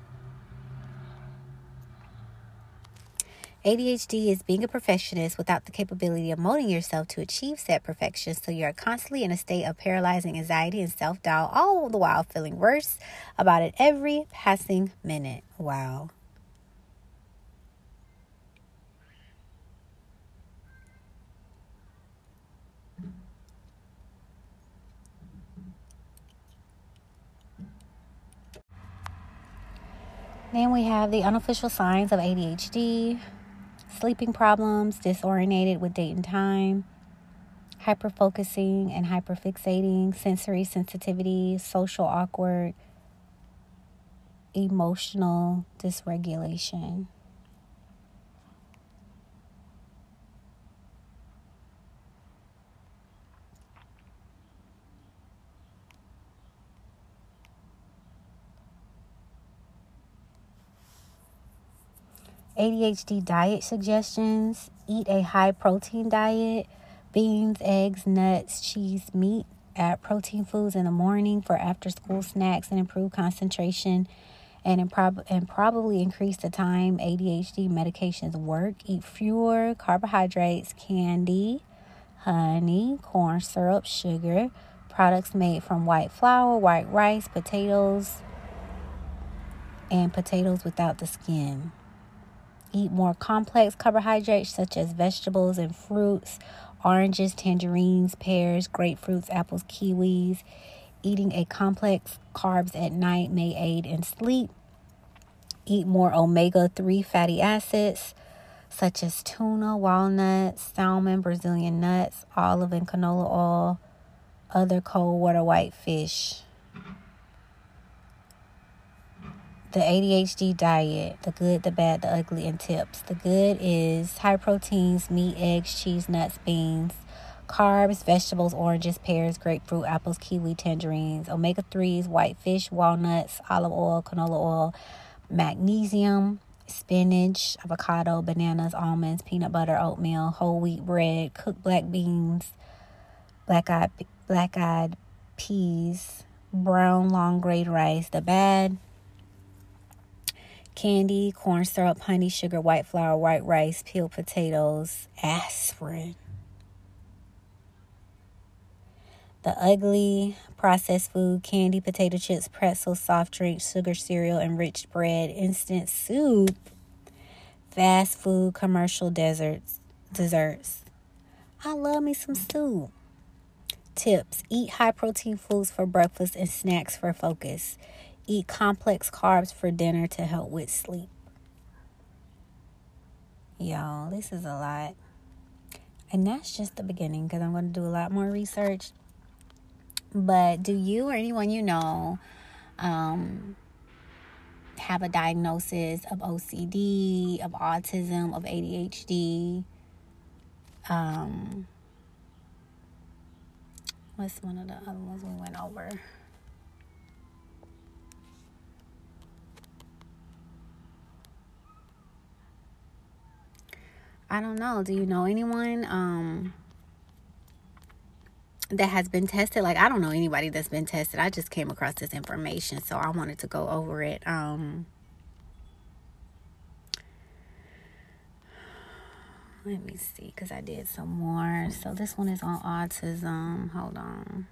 ADHD is being a perfectionist without the capability of molding yourself to achieve said perfection, so you are constantly in a state of paralyzing anxiety and self-doubt, all the while feeling worse about it every passing minute. Wow. Then we have the unofficial signs of ADHD. Sleeping problems, disorientated with date and time, hyperfocusing and hyperfixating, sensory sensitivity, social awkward, emotional dysregulation. ADHD diet suggestions: eat a high protein diet, beans, eggs, nuts, cheese, meat. Add protein foods in the morning for after school snacks and improve concentration and probably increase the time ADHD medications work. Eat fewer carbohydrates, candy, honey, corn syrup, sugar, products made from white flour, white rice, potatoes, and potatoes without the skin. Eat more complex carbohydrates such as vegetables and fruits, oranges, tangerines, pears, grapefruits, apples, kiwis. Eating a complex carbs at night may aid in sleep. Eat more omega-3 fatty acids such as tuna, walnuts, salmon, Brazilian nuts, olive and canola oil, other cold water white fish. The ADHD diet: the good, the bad, the ugly, and tips. The good is high proteins, meat, eggs, cheese, nuts, beans. Carbs, vegetables, oranges, pears, grapefruit, apples, kiwi, tangerines. Omega-3s, white fish, walnuts, olive oil, canola oil. Magnesium, spinach, avocado, bananas, almonds, peanut butter, oatmeal, whole wheat bread, cooked black beans, black-eyed peas, brown long grain rice. The bad: candy, corn syrup, honey, sugar, white flour, white rice, peeled potatoes, aspirin. The ugly: processed food, candy, potato chips, pretzels, soft drinks, sugar, cereal, enriched bread, instant soup, fast food, commercial desserts. I love me some soup. Tips: eat high protein foods for breakfast and snacks for focus. Eat complex carbs for dinner to help with sleep. Y'all, this is a lot. And that's just the beginning, because I'm going to do a lot more research. But do you or anyone you know have a diagnosis of OCD, of autism, of ADHD? What's one of the other ones we went over? I don't know. Do you know anyone that has been tested? Like, I don't know anybody that's been tested. I just came across this information, so I wanted to go over it. Let me see, because I did some more. So this one is on autism. Hold on.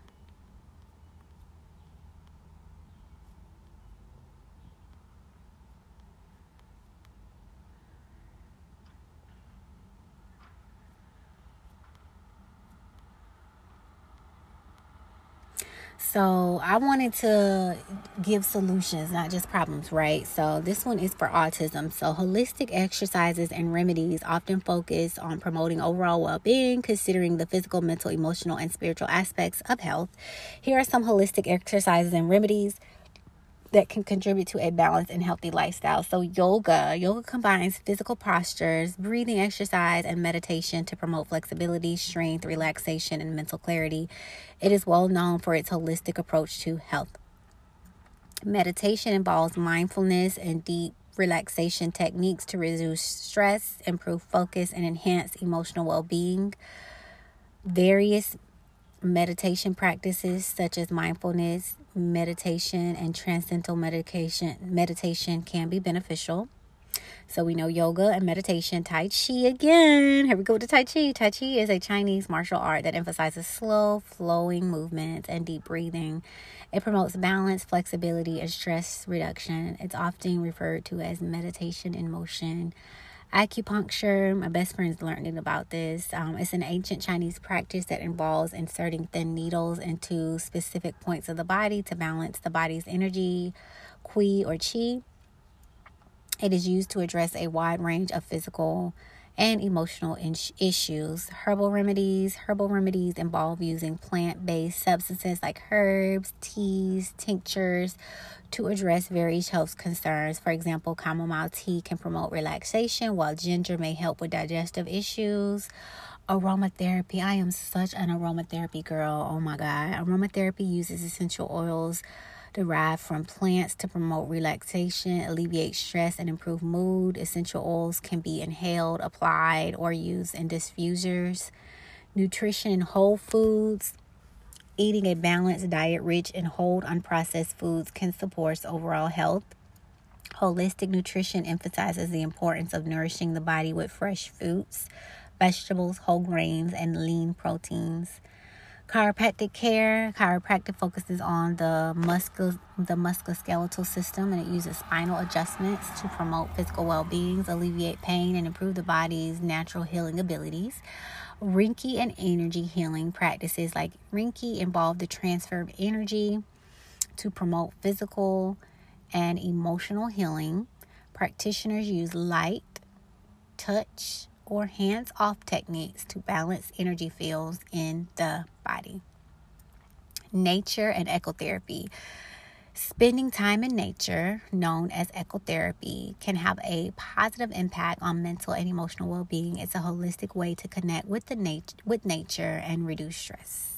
So I wanted to give solutions, not just problems, right? So this one is for autism. So holistic exercises and remedies often focus on promoting overall well-being, considering the physical, mental, emotional, and spiritual aspects of health. Here are some holistic exercises and remedies that can contribute to a balanced and healthy lifestyle. So yoga combines physical postures, breathing exercise, and meditation to promote flexibility, strength, relaxation, and mental clarity. It is well known for its holistic approach to health. Meditation involves mindfulness and deep relaxation techniques to reduce stress, improve focus, and enhance emotional well-being. Various meditation practices such as mindfulness meditation and transcendental meditation can be beneficial. So we know yoga and meditation. Tai Chi again. Here we go with the Tai Chi. Tai Chi is a Chinese martial art that emphasizes slow, flowing movements and deep breathing. It promotes balance, flexibility, and stress reduction. It's often referred to as meditation in motion. Acupuncture, my best friends learned about this. It's an ancient Chinese practice that involves inserting thin needles into specific points of the body to balance the body's energy, qi or qi. It is used to address a wide range of physical and emotional issues. Herbal remedies involve using plant-based substances like herbs, teas, tinctures to address various health concerns. For example, chamomile tea can promote relaxation, while ginger may help with digestive issues. Aromatherapy. I am such an aromatherapy girl. Oh my God. Aromatherapy uses essential oils derived from plants to promote relaxation, alleviate stress, and improve mood. Essential oils can be inhaled, applied, or used in diffusers. Nutrition and whole foods. Eating a balanced diet rich in whole, unprocessed foods can support overall health. Holistic nutrition emphasizes the importance of nourishing the body with fresh fruits, vegetables, whole grains, and lean proteins. Chiropractic care. Chiropractic focuses on the musculoskeletal system, and it uses spinal adjustments to promote physical well-being, alleviate pain, and improve the body's natural healing abilities. Reiki and energy healing practices like Reiki involve the transfer of energy to promote physical and emotional healing. Practitioners use light, touch, or hands-off techniques to balance energy fields in the body. Nature and ecotherapy. Spending time in nature, known as ecotherapy, can have a positive impact on mental and emotional well-being. It's a holistic way to connect with nature and reduce stress.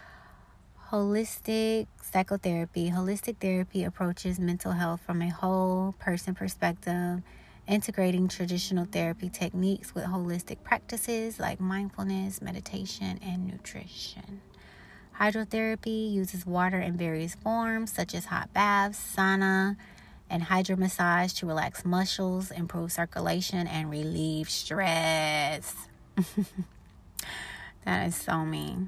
Holistic psychotherapy. Holistic therapy approaches mental health from a whole person perspective, integrating traditional therapy techniques with holistic practices like mindfulness, meditation, and nutrition. Hydrotherapy uses water in various forms, such as hot baths, sauna, and hydromassage to relax muscles, improve circulation, and relieve stress. That is so mean.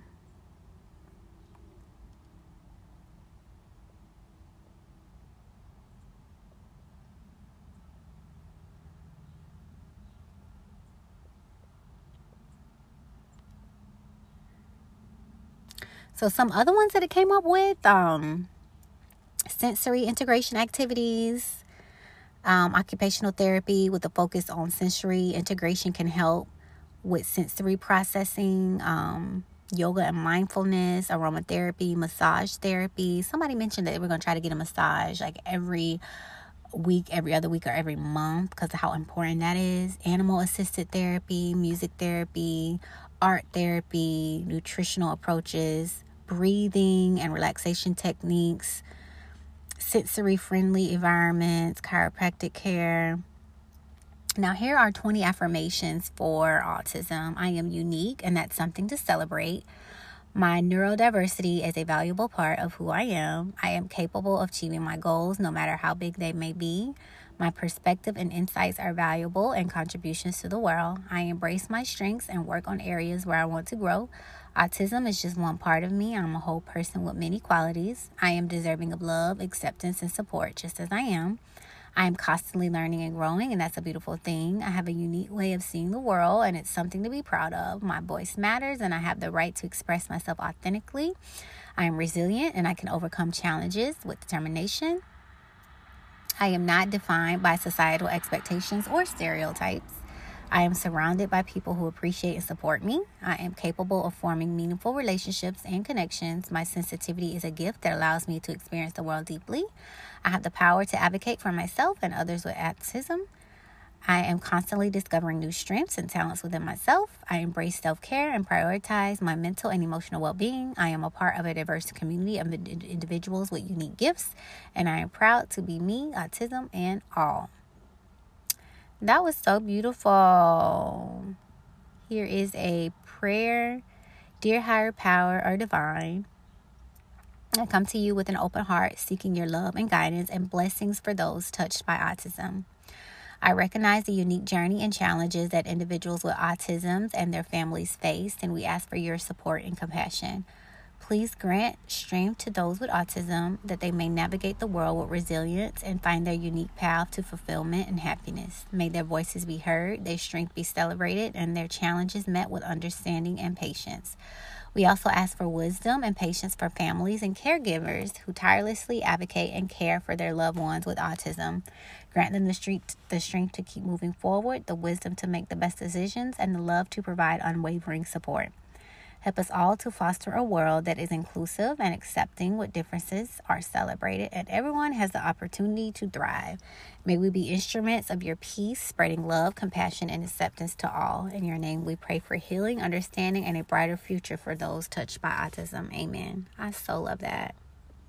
So some other ones that it came up with, sensory integration activities, occupational therapy with a focus on sensory integration can help with sensory processing, yoga and mindfulness, aromatherapy, massage therapy. Somebody mentioned that we're going to try to get a massage like every week, every other week, or every month because of how important that is. Animal assisted therapy, music therapy, art therapy, nutritional approaches, breathing and relaxation techniques, sensory-friendly environments, chiropractic care. Now, here are 20 affirmations for autism. I am unique, and that's something to celebrate. My neurodiversity is a valuable part of who I am. I am capable of achieving my goals, no matter how big they may be. My perspective and insights are valuable and contributions to the world. I embrace my strengths and work on areas where I want to grow. Autism is just one part of me. I'm a whole person with many qualities. I am deserving of love, acceptance, and support just as I am. I am constantly learning and growing, and that's a beautiful thing. I have a unique way of seeing the world, and it's something to be proud of. My voice matters, and I have the right to express myself authentically. I am resilient, and I can overcome challenges with determination. I am not defined by societal expectations or stereotypes. I am surrounded by people who appreciate and support me. I am capable of forming meaningful relationships and connections. My sensitivity is a gift that allows me to experience the world deeply. I have the power to advocate for myself and others with autism. I am constantly discovering new strengths and talents within myself. I embrace self-care and prioritize my mental and emotional well-being. I am a part of a diverse community of individuals with unique gifts, and I am proud to be me, autism, and all. That was so beautiful. Here is a prayer. Dear higher power or divine, I come to you with an open heart, seeking your love and guidance and blessings for those touched by autism. I recognize the unique journey and challenges that individuals with autism and their families face, and we ask for your support and compassion. Please grant strength to those with autism that they may navigate the world with resilience and find their unique path to fulfillment and happiness. May their voices be heard, their strength be celebrated, and their challenges met with understanding and patience. We also ask for wisdom and patience for families and caregivers who tirelessly advocate and care for their loved ones with autism. Grant them the strength to keep moving forward, the wisdom to make the best decisions, and the love to provide unwavering support. Help us all to foster a world that is inclusive and accepting, where differences are celebrated and everyone has the opportunity to thrive. May we be instruments of your peace, spreading love, compassion, and acceptance to all. In your name we pray for healing, understanding, and a brighter future for those touched by autism. Amen. I so love that.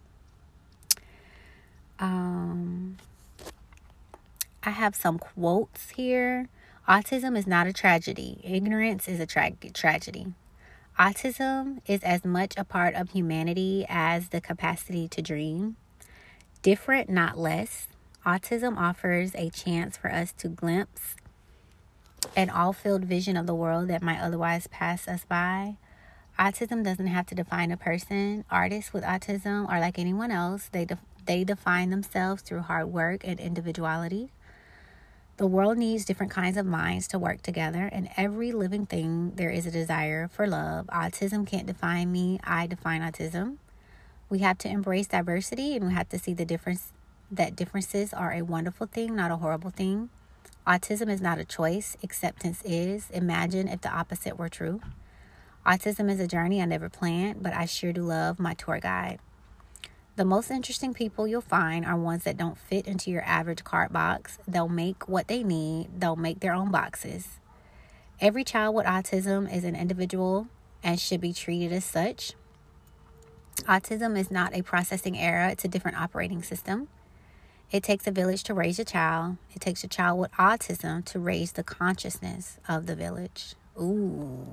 I have some quotes here. Autism is not a tragedy. Ignorance is a tragedy. Autism is as much a part of humanity as the capacity to dream. Different, not less. Autism offers a chance for us to glimpse an all-filled vision of the world that might otherwise pass us by. Autism doesn't have to define a person. Artists with autism are like anyone else. They define themselves through hard work and individuality. The world needs different kinds of minds to work together. In every living thing, there is a desire for love. Autism can't define me. I define autism. We have to embrace diversity, and we have to see the difference, that differences are a wonderful thing, not a horrible thing. Autism is not a choice. Acceptance is. Imagine if the opposite were true. Autism is a journey I never planned, but I sure do love my tour guide. The most interesting people you'll find are ones that don't fit into your average card box. They'll make what they need. They'll make their own boxes. Every child with autism is an individual and should be treated as such. Autism is not a processing error. It's a different operating system. It takes a village to raise a child. It takes a child with autism to raise the consciousness of the village. Ooh.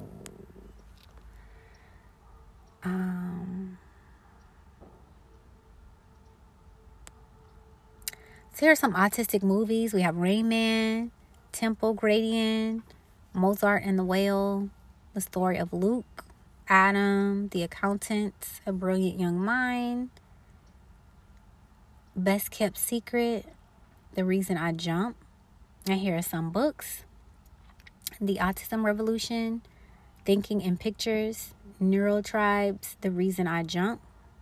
So here are some autistic movies. We have Rain Man, Temple Gradient, Mozart and the Whale, The Story of Luke, Adam, The Accountant, A Brilliant Young Mind, Best Kept Secret, The Reason I Jump. And here are some books. The Autism Revolution, Thinking in Pictures, Neurotribes, The Reason I Jump.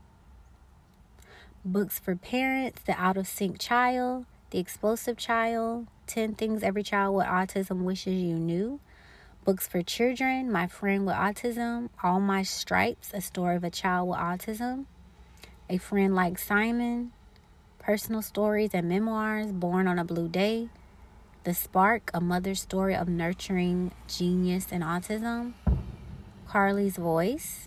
Books for parents, The Out of Sync Child, The Explosive Child, 10 Things Every Child with Autism Wishes You Knew. Books for children, My Friend with Autism, All My Stripes, A Story of a Child with Autism. A Friend Like Simon, Personal Stories and Memoirs, Born on a Blue Day. The Spark, A Mother's Story of Nurturing Genius and Autism. Carly's Voice.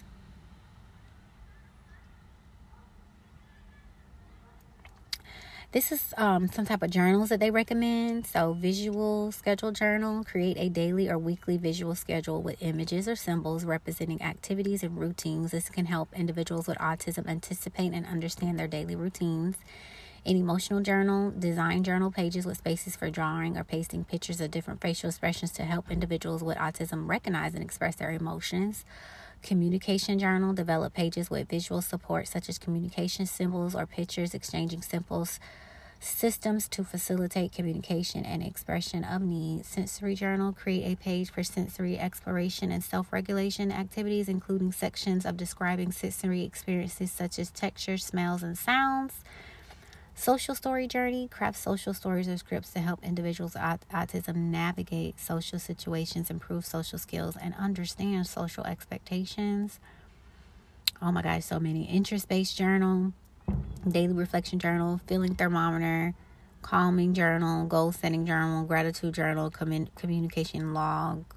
This is some type of journals that they recommend. So visual schedule journal. Create a daily or weekly visual schedule with images or symbols representing activities and routines. This can help individuals with autism anticipate and understand their daily routines. An emotional journal. Design journal pages with spaces for drawing or pasting pictures of different facial expressions to help individuals with autism recognize and express their emotions. Communication journal. Develop pages with visual support such as communication symbols or pictures, exchanging symbols, systems to facilitate communication and expression of needs. Sensory journal. Create a page for sensory exploration and self-regulation activities, including sections of describing sensory experiences such as textures, smells, and sounds. Social story journey. Craft social stories or scripts to help individuals with autism navigate social situations, improve social skills, and understand social expectations. Oh my gosh, so many. Interest-based journal, daily reflection journal, feeling thermometer, calming journal, goal-setting journal, gratitude journal, communication log.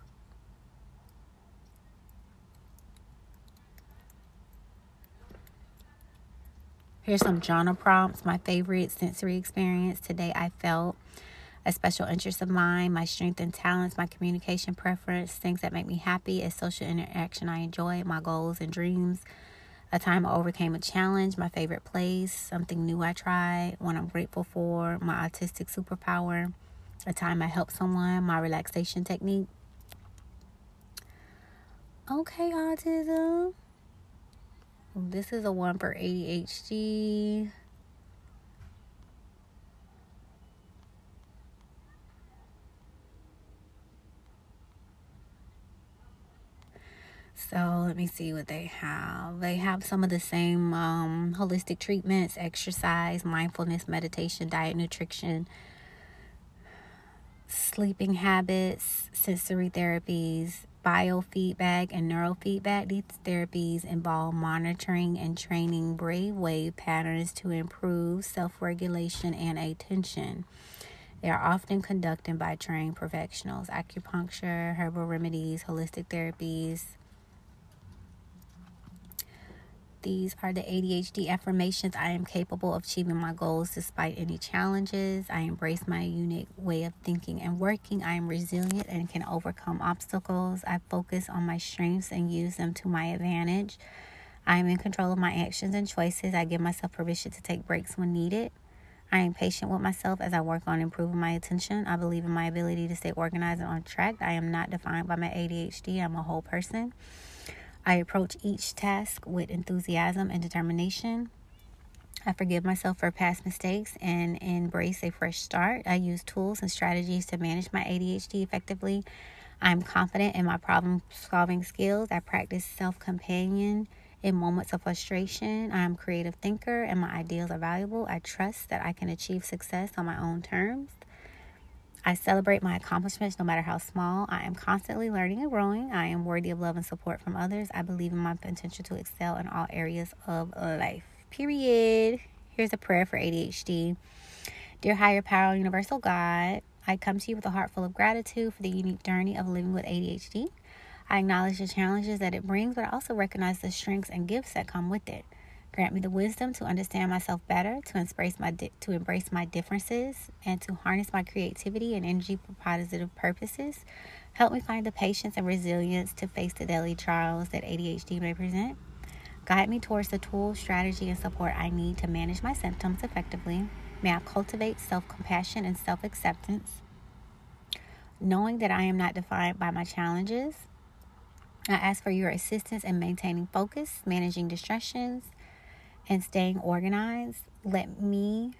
Here's some journal prompts. My favorite sensory experience. Today I felt a special interest of mine, my strength and talents, my communication preference, things that make me happy, a social interaction I enjoy, my goals and dreams, a time I overcame a challenge, my favorite place, something new I tried, what I'm grateful for, my autistic superpower, a time I helped someone, my relaxation technique. Okay, autism. This is a one for ADHD. So let me see what they have. They have some of the same holistic treatments, exercise, mindfulness, meditation, diet, nutrition, sleeping habits, sensory therapies, biofeedback, and neurofeedback. These therapies involve monitoring and training brainwave patterns to improve self-regulation and attention. They are often conducted by trained professionals. Acupuncture, herbal remedies, holistic therapies. These are the ADHD affirmations. I am capable of achieving my goals despite any challenges. I embrace my unique way of thinking and working. I am resilient and can overcome obstacles. I focus on my strengths and use them to my advantage. I am in control of my actions and choices. I give myself permission to take breaks when needed. I am patient with myself as I work on improving my attention. I believe in my ability to stay organized and on track. I am not defined by my ADHD. I'm a whole person. I approach each task with enthusiasm and determination. I forgive myself for past mistakes and embrace a fresh start. I use tools and strategies to manage my ADHD effectively. I'm confident in my problem-solving skills. I practice self-compassion in moments of frustration. I'm a creative thinker and my ideas are valuable. I trust that I can achieve success on my own terms. I celebrate my accomplishments no matter how small. I am constantly learning and growing. I am worthy of love and support from others. I believe in my potential to excel in all areas of life. Period. Here's a prayer for ADHD. Dear higher power, universal God, I come to you with a heart full of gratitude for the unique journey of living with ADHD. I acknowledge the challenges that it brings, but I also recognize the strengths and gifts that come with it. Grant me the wisdom to understand myself better, to embrace my differences, and to harness my creativity and energy for positive purposes. Help me find the patience and resilience to face the daily trials that ADHD may present. Guide me towards the tools, strategy, and support I need to manage my symptoms effectively. May I cultivate self-compassion and self-acceptance, knowing that I am not defined by my challenges. I ask for your assistance in maintaining focus, managing distractions, and staying organized. Let me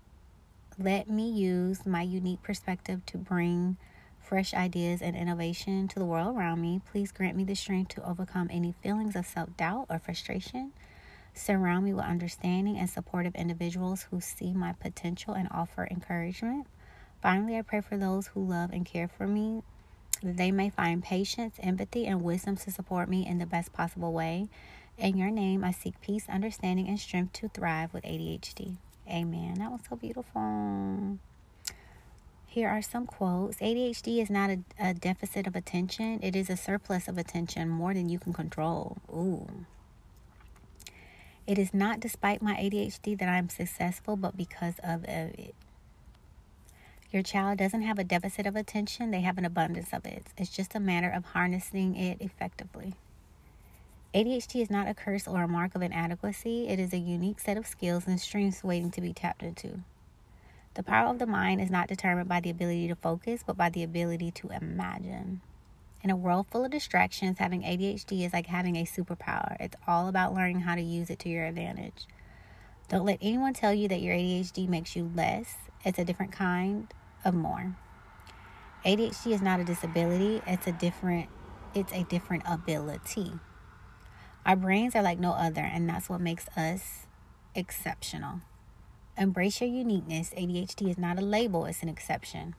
use my unique perspective to bring fresh ideas and innovation to the world around me. Please grant me the strength to overcome any feelings of self-doubt or frustration. Surround me with understanding and supportive individuals who see my potential and offer encouragement. Finally, I pray for those who love and care for me, that they may find patience, empathy, and wisdom to support me in the best possible way. In your name, I seek peace, understanding, and strength to thrive with ADHD. Amen. That was so beautiful. Here are some quotes. ADHD is not a deficit of attention. It is a surplus of attention, more than you can control. Ooh. It is not despite my ADHD that I am successful, but because of it. Your child doesn't have a deficit of attention. They have an abundance of it. It's just a matter of harnessing it effectively. ADHD is not a curse or a mark of inadequacy. It is a unique set of skills and strengths waiting to be tapped into. The power of the mind is not determined by the ability to focus, but by the ability to imagine. In a world full of distractions, having ADHD is like having a superpower. It's all about learning how to use it to your advantage. Don't let anyone tell you that your ADHD makes you less. It's a different kind of more. ADHD is not a disability. It's a different ability. Our brains are like no other, and that's what makes us exceptional. Embrace your uniqueness. ADHD is not a label, it's an exception.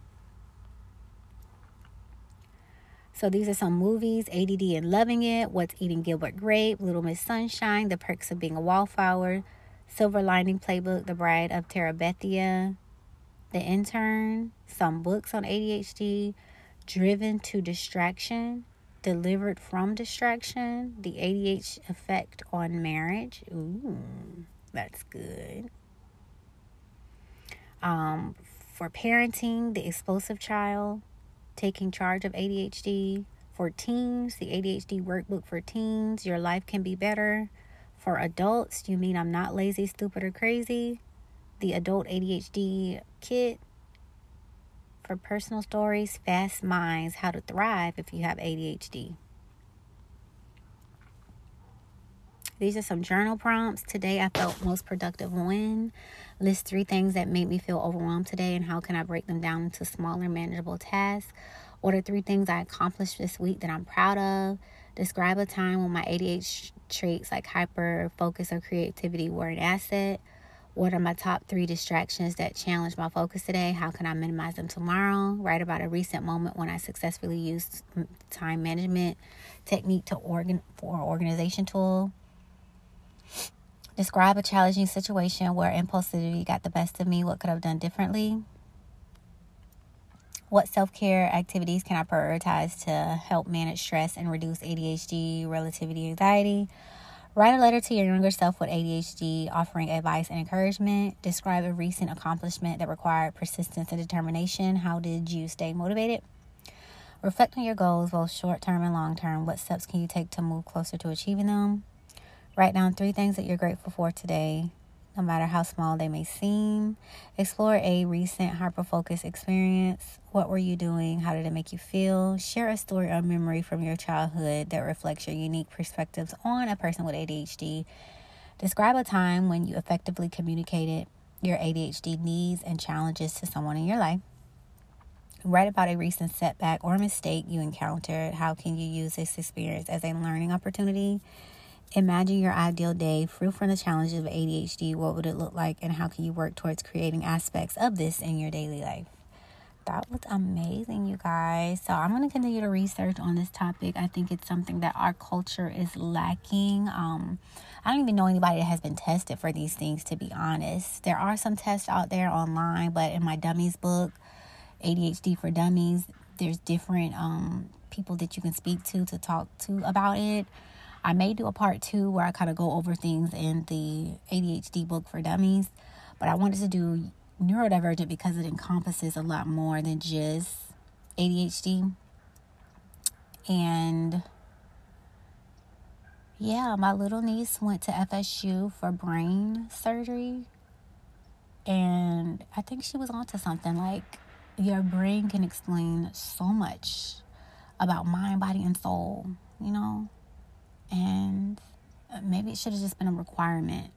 So these are some movies: ADD and Loving It, What's Eating Gilbert Grape, Little Miss Sunshine, The Perks of Being a Wallflower, Silver Lining Playbook, The Bride of Terabithia, The Intern, some books on ADHD, Driven to Distraction, Delivered from Distraction, The ADHD Effect on Marriage. Ooh, that's good. For parenting, The Explosive Child, Taking Charge of ADHD. For teens, the ADHD Workbook for Teens, Your Life Can Be Better. For adults, You Mean I'm Not Lazy, Stupid, or Crazy, The Adult ADHD Kit. For personal stories, Fast Minds, How to Thrive If You Have ADHD. These are some journal prompts. Today I felt most productive when. List 3 things that made me feel overwhelmed today and how can I break them down into smaller, manageable tasks. What are 3 things I accomplished this week that I'm proud of? Describe a time when my ADHD traits like hyper, focus, or creativity were an asset. What are my top 3 distractions that challenge my focus today? How can I minimize them tomorrow? Write about a recent moment when I successfully used time management technique for organization tool. Describe a challenging situation where impulsivity got the best of me. What could I have done differently? What self-care activities can I prioritize to help manage stress and reduce ADHD, relativity, anxiety? Write a letter to your younger self with ADHD, offering advice and encouragement. Describe a recent accomplishment that required persistence and determination. How did you stay motivated? Reflect on your goals, both short-term and long-term. What steps can you take to move closer to achieving them? Write down 3 things that you're grateful for today, no matter how small they may seem. Explore a recent hyper-focus experience. What were you doing? How did it make you feel? Share a story or memory from your childhood that reflects your unique perspectives on a person with ADHD. Describe a time when you effectively communicated your ADHD needs and challenges to someone in your life. Write about a recent setback or mistake you encountered. How can you use this experience as a learning opportunity? Imagine your ideal day free from the challenges of ADHD. What would it look like, and how can you work towards creating aspects of this in your daily life? That was amazing, you guys. So I'm going to continue to research on this topic. I think it's something that our culture is lacking. I don't even know anybody that has been tested for these things, to be honest. There are some tests out there online, but in my Dummies book, ADHD for Dummies, there's different people that you can speak to talk to about it. I may do a part 2 where I kind of go over things in the ADHD book for dummies, but I wanted to do neurodivergent because it encompasses a lot more than just ADHD. And yeah, my little niece went to FSU for brain surgery, and I think she was onto something. Like, your brain can explain so much about mind, body, and soul, you know? And maybe it should have just been a requirement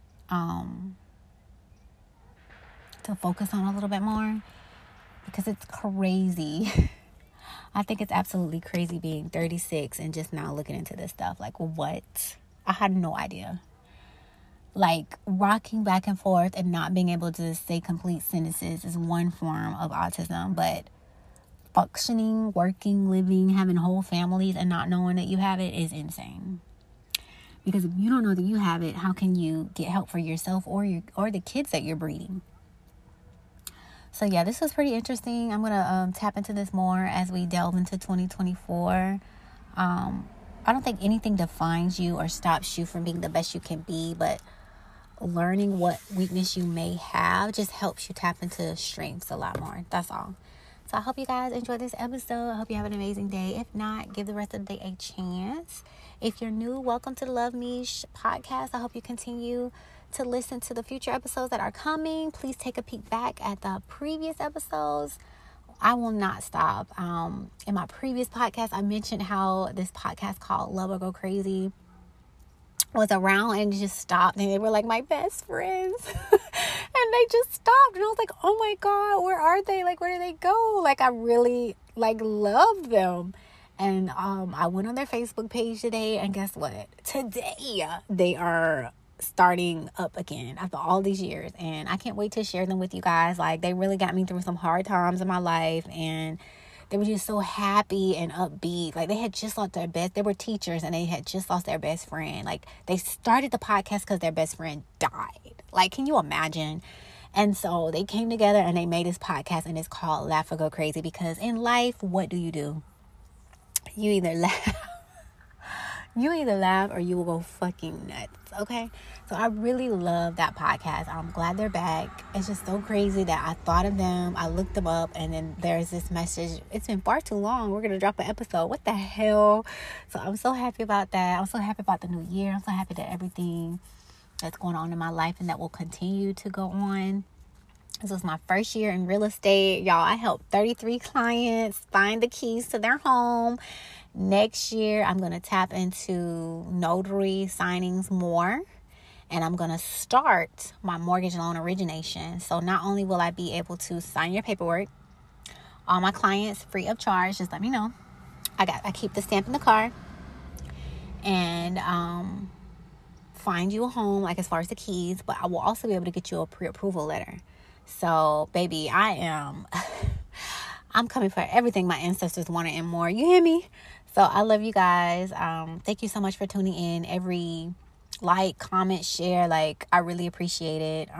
to focus on a little bit more, because it's crazy. I think it's absolutely crazy being 36 and just now looking into this stuff. Like, what? I had no idea. Like, rocking back and forth and not being able to say complete sentences is one form of autism, but functioning, working, living, having whole families and not knowing that you have it is insane. Because if you don't know that you have it, how can you get help for yourself or the kids that you're breeding? So yeah, this was pretty interesting. I'm gonna tap into this more as we delve into 2024. I don't think anything defines you or stops you from being the best you can be, but learning what weakness you may have just helps you tap into strengths a lot more. That's all. So I hope you guys enjoyed this episode. I hope you have an amazing day. If not, give the rest of the day a chance. If you're new, welcome to the Love Me podcast. I hope you continue to listen to the future episodes that are coming. Please take a peek back at the previous episodes. I will not stop. In my previous podcast, I mentioned how this podcast called Love or Go Crazy was around and just stopped, and they were like my best friends. And they just stopped, and I was like, oh my God, where are they? Like, where do they go? Like, I really love them. And I went on their Facebook page today, and guess what? Today they are starting up again after all these years, and I can't wait to share them with you guys. Like, they really got me through some hard times in my life, and they were just so happy and upbeat. Like, they had just lost they were teachers, and they had just lost their best friend. Like, they started the podcast because their best friend died. Like, can you imagine? And so they came together and they made this podcast, and it's called Laugh or Go Crazy, because in life, what do? You either laugh or you will go fucking nuts, okay? So I really love that podcast. I'm glad they're back. It's just so crazy that I thought of them. I looked them up, and then there's this message. It's been far too long. We're going to drop an episode. What the hell? So I'm so happy about that. I'm so happy about the new year. I'm so happy that everything that's going on in my life and that will continue to go on. This was my first year in real estate. Y'all, I helped 33 clients find the keys to their home. Next year, I'm going to tap into notary signings more. And I'm going to start my mortgage loan origination. So not only will I be able to sign your paperwork, all my clients free of charge, just let me know. I keep the stamp in the car. And find you a home, like as far as the keys. But I will also be able to get you a pre-approval letter. So, baby, I'm coming for everything my ancestors wanted and more. You hear me? So, I love you guys. Thank you so much for tuning in. Every like, comment, share, like, I really appreciate it.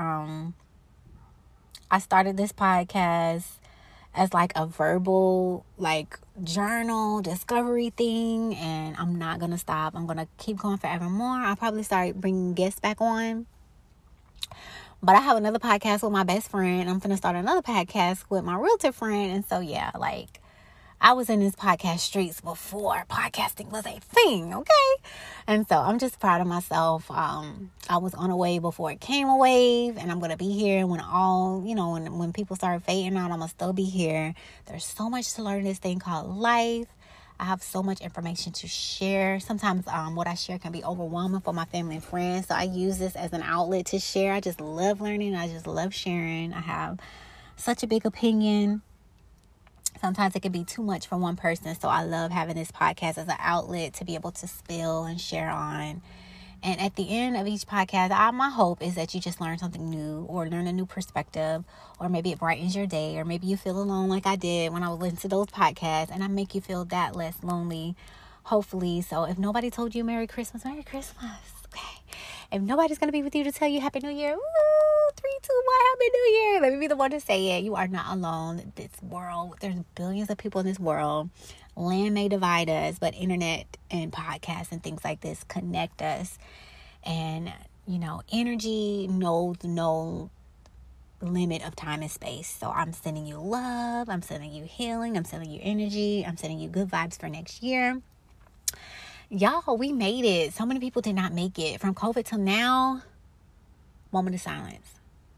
I started this podcast as like a verbal, like, journal discovery thing, and I'm not going to stop. I'm going to keep going forevermore. I'll probably start bringing guests back on. But I have another podcast with my best friend. I'm going to start another podcast with my realtor friend. And so, yeah, like, I was in this podcast streets before podcasting was a thing, okay? And so I'm just proud of myself. I was on a wave before it came a wave, and I'm going to be here when when people start fading out, I'm going to still be here. There's so much to learn in this thing called life. I have so much information to share. Sometimes what I share can be overwhelming for my family and friends. So I use this as an outlet to share. I just love learning. I just love sharing. I have such a big opinion. Sometimes it can be too much for one person. So I love having this podcast as an outlet to be able to spill and share on. And at the end of each podcast, my hope is that you just learn something new, or learn a new perspective, or maybe it brightens your day, or maybe you feel alone like I did when I was listening to those podcasts, and I make you feel that less lonely, hopefully. So if nobody told you Merry Christmas, okay? If nobody's going to be with you to tell you Happy New Year, 3, 2, 1, Happy New Year. Let me be the one to say it. You are not alone. This world, there's billions of people in this world. Land may divide us, but internet and podcasts and things like this connect us. And, energy knows no limit of time and space. So I'm sending you love. I'm sending you healing. I'm sending you energy. I'm sending you good vibes for next year. Y'all, we made it. So many people did not make it. From COVID till now, moment of silence.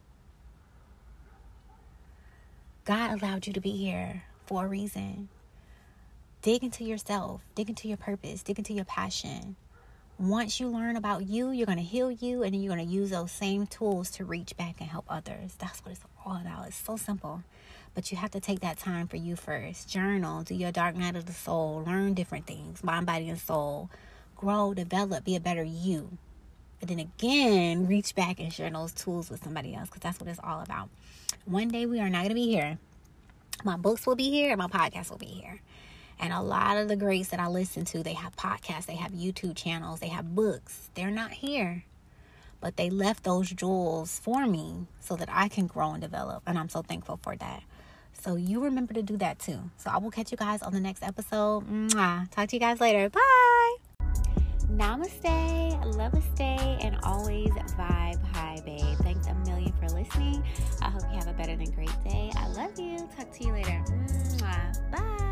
God allowed you to be here for a reason. Dig into yourself. Dig into your purpose. Dig into your passion. Once you learn about you, you're going to heal you, and then you're going to use those same tools to reach back and help others. That's what it's all about. It's so simple. But you have to take that time for you first. Journal. Do your dark night of the soul. Learn different things. Mind, body, and soul. Grow, develop, be a better you. And then again, reach back and share those tools with somebody else, because that's what it's all about. One day we are not going to be here. My books will be here and my podcast will be here. And a lot of the greats that I listen to, they have podcasts, they have YouTube channels, they have books. They're not here. But they left those jewels for me so that I can grow and develop. And I'm so thankful for that. So you remember to do that too. So I will catch you guys on the next episode. Mwah. Talk to you guys later. Bye. Namaste, love-a-stay, and always vibe high, babe. Thanks a million for listening. I hope you have a better than great day. I love you. Talk to you later. Mwah. Bye.